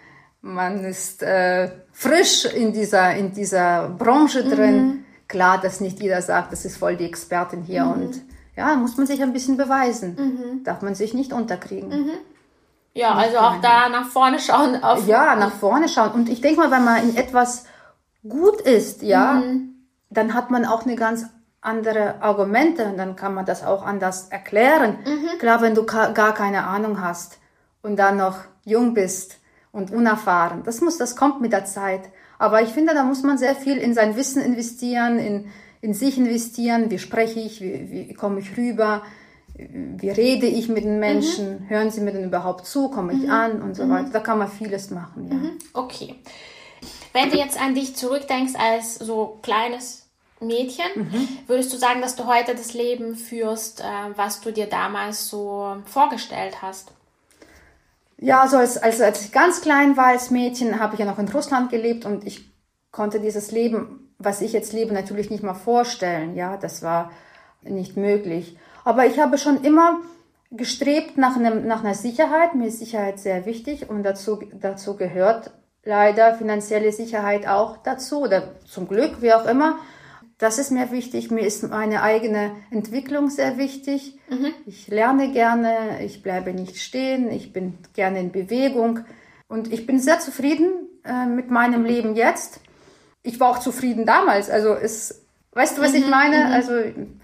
man ist äh, frisch in dieser, in dieser Branche drin. Mhm. Klar, dass nicht jeder sagt, das ist voll die Expertin hier mhm. und ja, muss man sich ein bisschen beweisen. Mhm. Darf man sich nicht unterkriegen. Mhm. Ja, nicht also auch rein. Da nach vorne schauen. Auf ja, nach vorne schauen. Und ich denke mal, wenn man in etwas gut ist, ja, mhm. dann hat man auch eine ganz andere Argumente und dann kann man das auch anders erklären. Mhm. Klar, wenn du ka- gar keine Ahnung hast und dann noch jung bist und unerfahren, das muss, das kommt mit der Zeit. Aber ich finde, da muss man sehr viel in sein Wissen investieren, in, in sich investieren. Wie spreche ich, wie, wie komme ich rüber, wie rede ich mit den Menschen, mhm. hören sie mir denn überhaupt zu, komme ich mhm. an und so mhm. weiter. Da kann man vieles machen. Ja. Mhm. Okay. Wenn du jetzt an dich zurückdenkst als so kleines Mädchen, mhm. würdest du sagen, dass du heute das Leben führst, was du dir damals so vorgestellt hast? Ja, also als, als, als ich ganz klein war als Mädchen, habe ich ja noch in Russland gelebt und ich konnte dieses Leben, was ich jetzt lebe, natürlich nicht mal vorstellen. Ja, das war nicht möglich. Aber ich habe schon immer gestrebt nach, einem, nach einer Sicherheit. Mir ist Sicherheit sehr wichtig und dazu, dazu gehört leider finanzielle Sicherheit auch dazu oder zum Glück, wie auch immer. Das ist mir wichtig. Mir ist meine eigene Entwicklung sehr wichtig. Mhm. Ich lerne gerne, ich bleibe nicht stehen, ich bin gerne in Bewegung. Und ich bin sehr zufrieden äh, mit meinem Leben jetzt. Ich war auch zufrieden damals. Also es, weißt du, was mhm, ich meine? Mhm. Also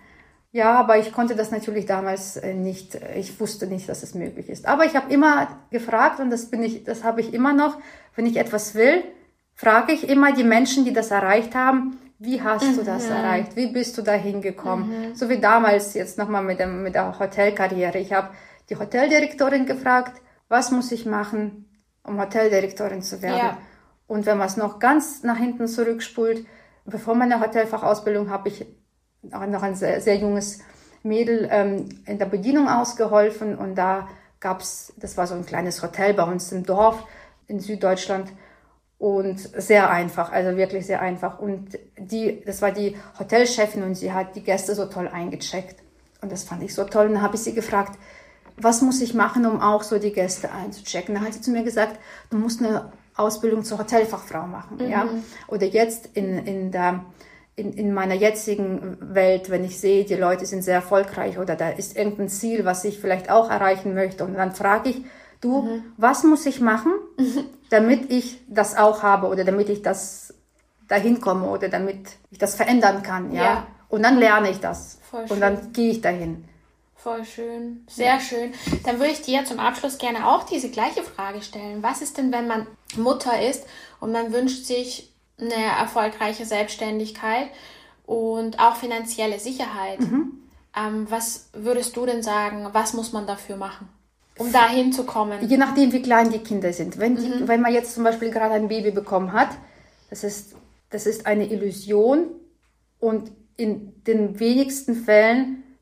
ja, aber ich konnte das natürlich damals äh, nicht. Ich wusste nicht, dass es möglich ist. Aber ich habe immer gefragt und das bin ich, das habe ich immer noch. Wenn ich etwas will, frage ich immer die Menschen, die das erreicht haben. Wie hast mhm. du das erreicht? Wie bist du da hingekommen? Mhm. So wie damals jetzt nochmal mit, dem, mit der Hotelkarriere. Ich habe die Hoteldirektorin gefragt, was muss ich machen, um Hoteldirektorin zu werden? Ja. Und wenn man es noch ganz nach hinten zurückspult, bevor meine Hotelfachausbildung habe ich auch noch ein sehr, sehr junges Mädel ähm, in der Bedienung ausgeholfen. Und da gab's, das war so ein kleines Hotel bei uns im Dorf in Süddeutschland. Und sehr einfach, also wirklich sehr einfach. Und die, das war die Hotelchefin und sie hat die Gäste so toll eingecheckt. Und das fand ich so toll. Und dann habe ich sie gefragt, was muss ich machen, um auch so die Gäste einzuchecken? Dann hat sie zu mir gesagt, du musst eine Ausbildung zur Hotelfachfrau machen. Mhm. Ja? Oder jetzt in, in, der, in, in meiner jetzigen Welt, wenn ich sehe, die Leute sind sehr erfolgreich oder da ist irgendein Ziel, was ich vielleicht auch erreichen möchte. Und dann frage ich, du, mhm. was muss ich machen, damit ich das auch habe oder damit ich das dahin komme oder damit ich das verändern kann, ja. ja. Und dann lerne ich das. Voll schön. Und dann gehe ich dahin. Voll schön, sehr ja. schön. Dann würde ich dir zum Abschluss gerne auch diese gleiche Frage stellen. Was ist denn, wenn man Mutter ist und man wünscht sich eine erfolgreiche Selbstständigkeit und auch finanzielle Sicherheit? Mhm. Ähm, was würdest du denn sagen, was muss man dafür machen? Um da hinzukommen. Je nachdem, wie klein die Kinder sind. Wenn, die, mhm. wenn man jetzt zum Beispiel gerade ein Baby bekommen hat, das ist, das ist eine Illusion und in den wenigsten Fällen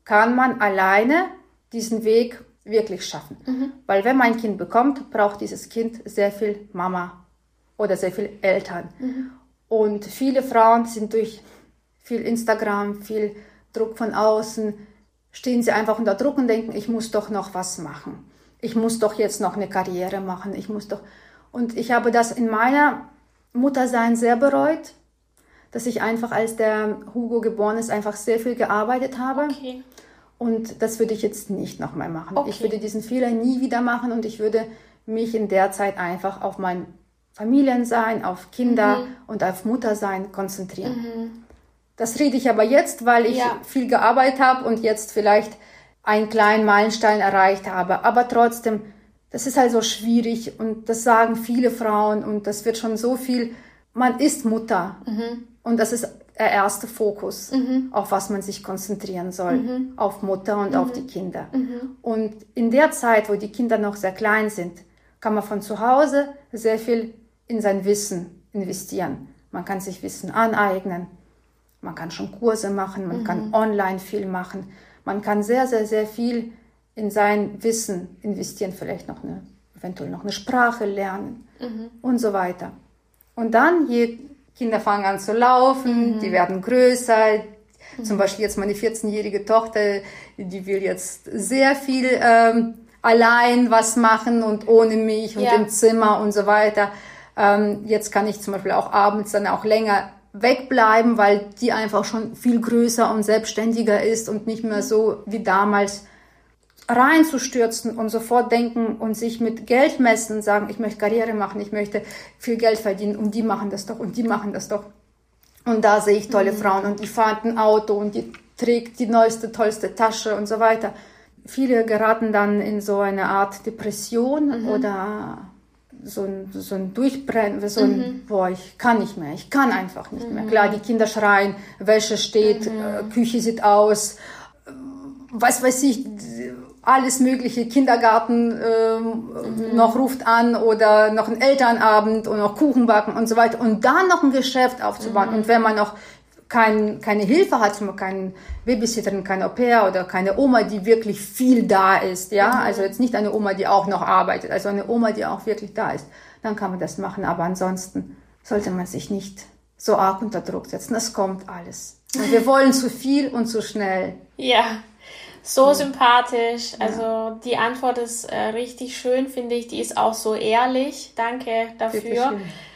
kann man alleine diesen Weg wirklich schaffen. Mhm. Weil wenn man ein Kind bekommt, braucht dieses Kind sehr viel Mama oder sehr viel Eltern. Mhm. Und viele Frauen sind durch viel Instagram, viel Druck von außen, stehen sie einfach unter Druck und denken, ich muss doch noch was machen. Ich muss doch jetzt noch eine Karriere machen. Ich muss doch. Und ich habe das in meiner Muttersein sehr bereut, dass ich einfach, als der Hugo geboren ist, einfach sehr viel gearbeitet habe. Okay. Und das würde ich jetzt nicht nochmal machen. Okay. Ich würde diesen Fehler nie wieder machen und ich würde mich in der Zeit einfach auf mein Familiensein, auf Kinder mhm. und auf Muttersein konzentrieren. Mhm. Das rede ich aber jetzt, weil ich ja. viel gearbeitet habe und jetzt vielleicht einen kleinen Meilenstein erreicht habe. Aber trotzdem, das ist halt so schwierig und das sagen viele Frauen und das wird schon so viel, man ist Mutter mhm. und das ist der erste Fokus, mhm. auf was man sich konzentrieren soll, mhm. auf Mutter und mhm. auf die Kinder. Mhm. Und in der Zeit, wo die Kinder noch sehr klein sind, kann man von zu Hause sehr viel in sein Wissen investieren. Man kann sich Wissen aneignen, man kann schon Kurse machen, man mhm. kann online viel machen, man kann sehr, sehr, sehr viel in sein Wissen investieren, vielleicht noch eine, eventuell noch eine Sprache lernen mhm. und so weiter. Und dann, je Kinder fangen an zu laufen, mhm. die werden größer. Mhm. Zum Beispiel jetzt meine vierzehnjährige Tochter, die will jetzt sehr viel ähm, allein was machen und ohne mich und ja. im Zimmer und so weiter. Ähm, jetzt kann ich zum Beispiel auch abends dann auch länger wegbleiben, weil die einfach schon viel größer und selbstständiger ist und nicht mehr so wie damals reinzustürzen und sofort denken und sich mit Geld messen und sagen, ich möchte Karriere machen, ich möchte viel Geld verdienen und die machen das doch und die machen das doch. Und da sehe ich tolle mhm. Frauen und die fahren ein Auto und die trägt die neueste, tollste Tasche und so weiter. Viele geraten dann in so eine Art Depression mhm. oder so ein, so ein Durchbrennen, so ein, mhm. boah, ich kann nicht mehr, ich kann einfach nicht mhm. mehr. Klar, die Kinder schreien, Wäsche steht, mhm. äh, Küche sieht aus, äh, was weiß ich, alles mögliche, Kindergarten äh, mhm. noch ruft an oder noch ein Elternabend und noch Kuchen backen und so weiter und dann noch ein Geschäft aufzubauen. Mhm. Und wenn man noch kein, keine Hilfe hat, keinen Babysitterin, keine Au-pair oder keine Oma, die wirklich viel da ist, ja, mhm. also jetzt nicht eine Oma, die auch noch arbeitet, also eine Oma, die auch wirklich da ist, dann kann man das machen, aber ansonsten sollte man sich nicht so arg unter Druck setzen, das kommt alles. Und wir wollen zu viel und zu schnell. Ja. So ja. sympathisch. Also ja. die Antwort ist äh, richtig schön, finde ich. Die ist auch so ehrlich. Danke dafür.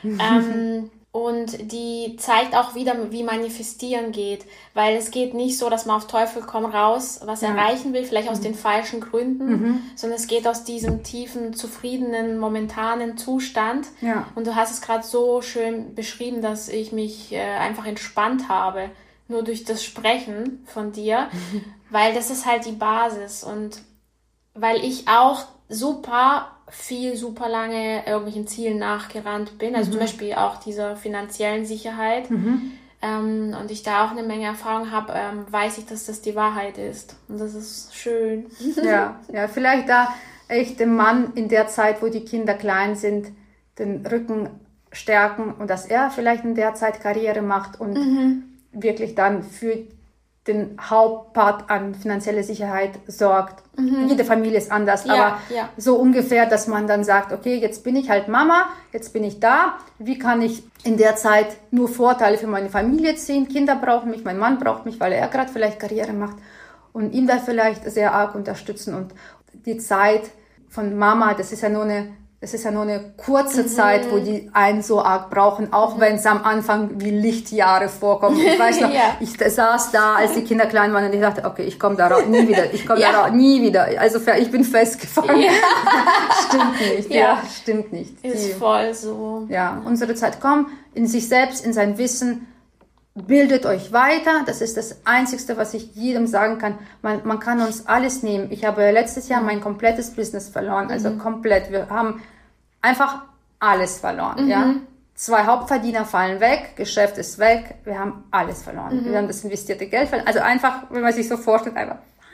Ähm, und die zeigt auch wieder, wie Manifestieren geht. Weil es geht nicht so, dass man auf Teufel komm raus was ja. erreichen will, vielleicht aus mhm. den falschen Gründen, mhm. sondern es geht aus diesem tiefen, zufriedenen, momentanen Zustand. Ja. Und du hast es gerade so schön beschrieben, dass ich mich äh, einfach entspannt habe. Nur durch das Sprechen von dir, weil das ist halt die Basis und weil ich auch super viel, super lange irgendwelchen Zielen nachgerannt bin, also mhm. zum Beispiel auch dieser finanziellen Sicherheit mhm. ähm, und ich da auch eine Menge Erfahrung habe, ähm, weiß ich, dass das die Wahrheit ist und das ist schön. Ja, ja, vielleicht da echt dem Mann in der Zeit, wo die Kinder klein sind, den Rücken stärken und dass er vielleicht in der Zeit Karriere macht und mhm. wirklich dann für den Hauptpart an finanzielle Sicherheit sorgt. Mhm. Jede Familie ist anders, ja, aber ja. so ungefähr, dass man dann sagt, okay, jetzt bin ich halt Mama, jetzt bin ich da, wie kann ich in der Zeit nur Vorteile für meine Familie ziehen? Kinder brauchen mich, mein Mann braucht mich, weil er gerade vielleicht Karriere macht und ihn da vielleicht sehr arg unterstützen und die Zeit von Mama, das ist ja nur eine Es ist ja nur eine kurze mhm. Zeit, wo die einen so arg brauchen, auch mhm. wenn es am Anfang wie Lichtjahre vorkommt. Ich weiß noch, ja. ich saß da, als die Kinder klein waren und ich dachte, okay, ich komme da raus, nie wieder, ich komme ja. da raus, nie wieder. Also ich bin festgefangen. Ja. Stimmt nicht, ja. ja, stimmt nicht. Ist die, voll so. Ja, unsere Zeit kommt in sich selbst, in sein Wissen, bildet euch weiter. Das ist das Einzigste, was ich jedem sagen kann. Man, man kann uns alles nehmen. Ich habe letztes Jahr mein komplettes Business verloren. Also mhm. komplett. Wir haben einfach alles verloren. Mhm. Ja? Zwei Hauptverdiener fallen weg. Geschäft ist weg. Wir haben alles verloren. Mhm. Wir haben das investierte Geld verloren. Also einfach, wenn man sich so vorstellt, einfach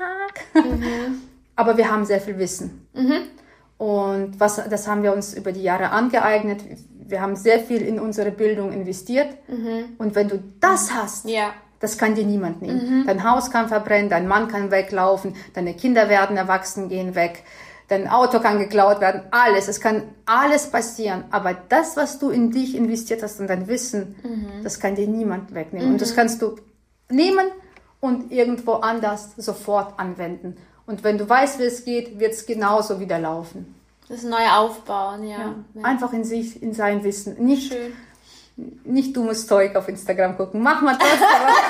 mhm. aber wir haben sehr viel Wissen. Mhm. Und was, das haben wir uns über die Jahre angeeignet. Wir haben sehr viel in unsere Bildung investiert. Mhm. Und wenn du das hast, ja. Das kann dir niemand nehmen. Mhm. Dein Haus kann verbrennen, dein Mann kann weglaufen, deine Kinder werden erwachsen, gehen weg, dein Auto kann geklaut werden, alles. Es kann alles passieren. Aber das, was du in dich investiert hast und dein Wissen, mhm. das kann dir niemand wegnehmen. Mhm. Und das kannst du nehmen und irgendwo anders sofort anwenden. Und wenn du weißt, wie es geht, wird es genauso wieder laufen. Das neu aufbauen, ja. ja. ja. Einfach in sich, in sein Wissen. Nicht, Schön. nicht dummes Zeug auf Instagram gucken. Mach mal trotzdem,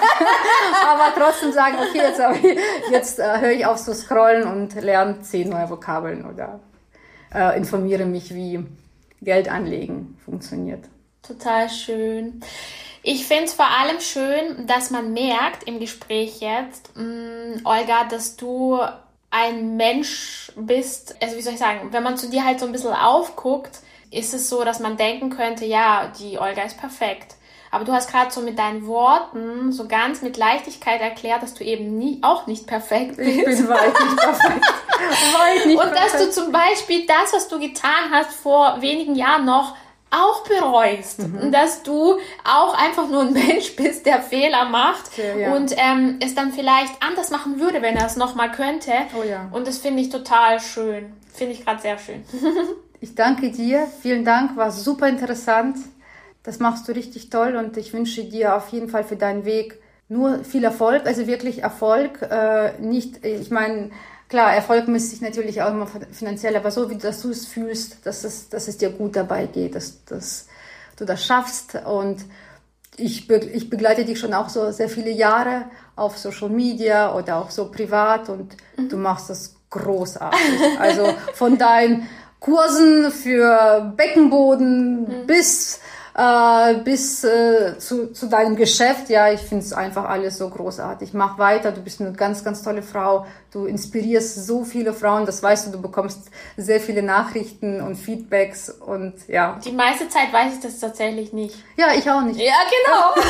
aber, aber trotzdem sagen, okay, jetzt, jetzt äh, höre ich auf zu scrollen und lerne zehn neue Vokabeln oder äh, informiere mich, wie Geld anlegen funktioniert. Total schön. Ich finde es vor allem schön, dass man merkt im Gespräch jetzt, mh, Olga, dass du ein Mensch bist, also wie soll ich sagen, wenn man zu dir halt so ein bisschen aufguckt, ist es so, dass man denken könnte, ja, die Olga ist perfekt. Aber du hast gerade so mit deinen Worten so ganz mit Leichtigkeit erklärt, dass du eben nie, auch nicht perfekt bist. Ich bin weit nicht perfekt. Weit nicht Und perfekt. dass du zum Beispiel das, was du getan hast vor wenigen Jahren noch, auch bereust. Mhm. Und dass du auch einfach nur ein Mensch bist, der Fehler macht ja, ja. und ähm, es dann vielleicht anders machen würde, wenn er es nochmal könnte. Oh, ja. Und das finde ich total schön. Finde ich gerade sehr schön. Ich danke dir. Vielen Dank. War super interessant. Das machst du richtig toll und ich wünsche dir auf jeden Fall für deinen Weg nur viel Erfolg, also wirklich Erfolg. Äh, nicht, ich meine, klar, Erfolg misst sich natürlich auch immer finanziell, aber so wie dass du es fühlst, dass es, dass es dir gut dabei geht, dass, dass du das schaffst. Und ich, be, ich begleite dich schon auch so sehr viele Jahre auf Social Media oder auch so privat und mhm. du machst das großartig. Also von deinen Kursen für Beckenboden mhm. bis Äh, bis äh, zu, zu deinem Geschäft. Ja, ich finde es einfach alles so großartig. Mach weiter, du bist eine ganz, ganz tolle Frau. Du inspirierst so viele Frauen, das weißt du, du bekommst sehr viele Nachrichten und Feedbacks und ja. Die meiste Zeit weiß ich das tatsächlich nicht. Ja, ich auch nicht. Ja, genau.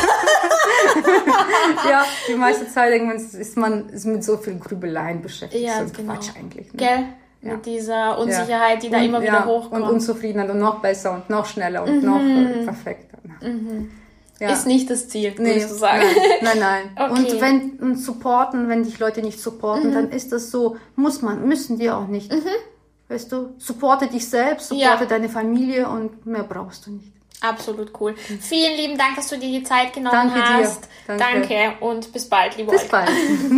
Ja, die meiste Zeit ist man ist mit so viel Grübeleien beschäftigt. Ja, das ist genau. Quatsch eigentlich. Ne? Gell? Ja. Mit dieser Unsicherheit, die da und, immer wieder ja, hochkommt. Und Unzufriedenheit und noch besser und noch schneller und mhm. noch äh, perfekter. Mhm. Ja. Ist nicht das Ziel, nee, würdest du sagen. Nein, nein. nein. Okay. Und wenn und supporten, wenn dich Leute nicht supporten, mhm. dann ist das so, muss man, müssen die auch nicht. Mhm. Weißt du, supporte dich selbst, supporte ja. deine Familie und mehr brauchst du nicht. Absolut cool. Mhm. Vielen lieben Dank, dass du dir die Zeit genommen Danke hast. Dir. Danke. Danke und bis bald, liebe Bis Olga. bald.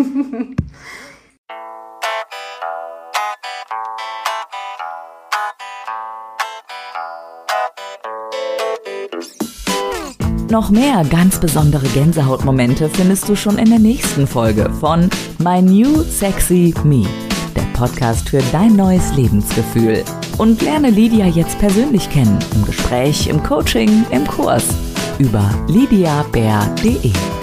Noch mehr ganz besondere Gänsehautmomente findest du schon in der nächsten Folge von My New Sexy Me, der Podcast für dein neues Lebensgefühl. Und lerne Lydia jetzt persönlich kennen, im Gespräch, im Coaching, im Kurs über lydia bär punkt de.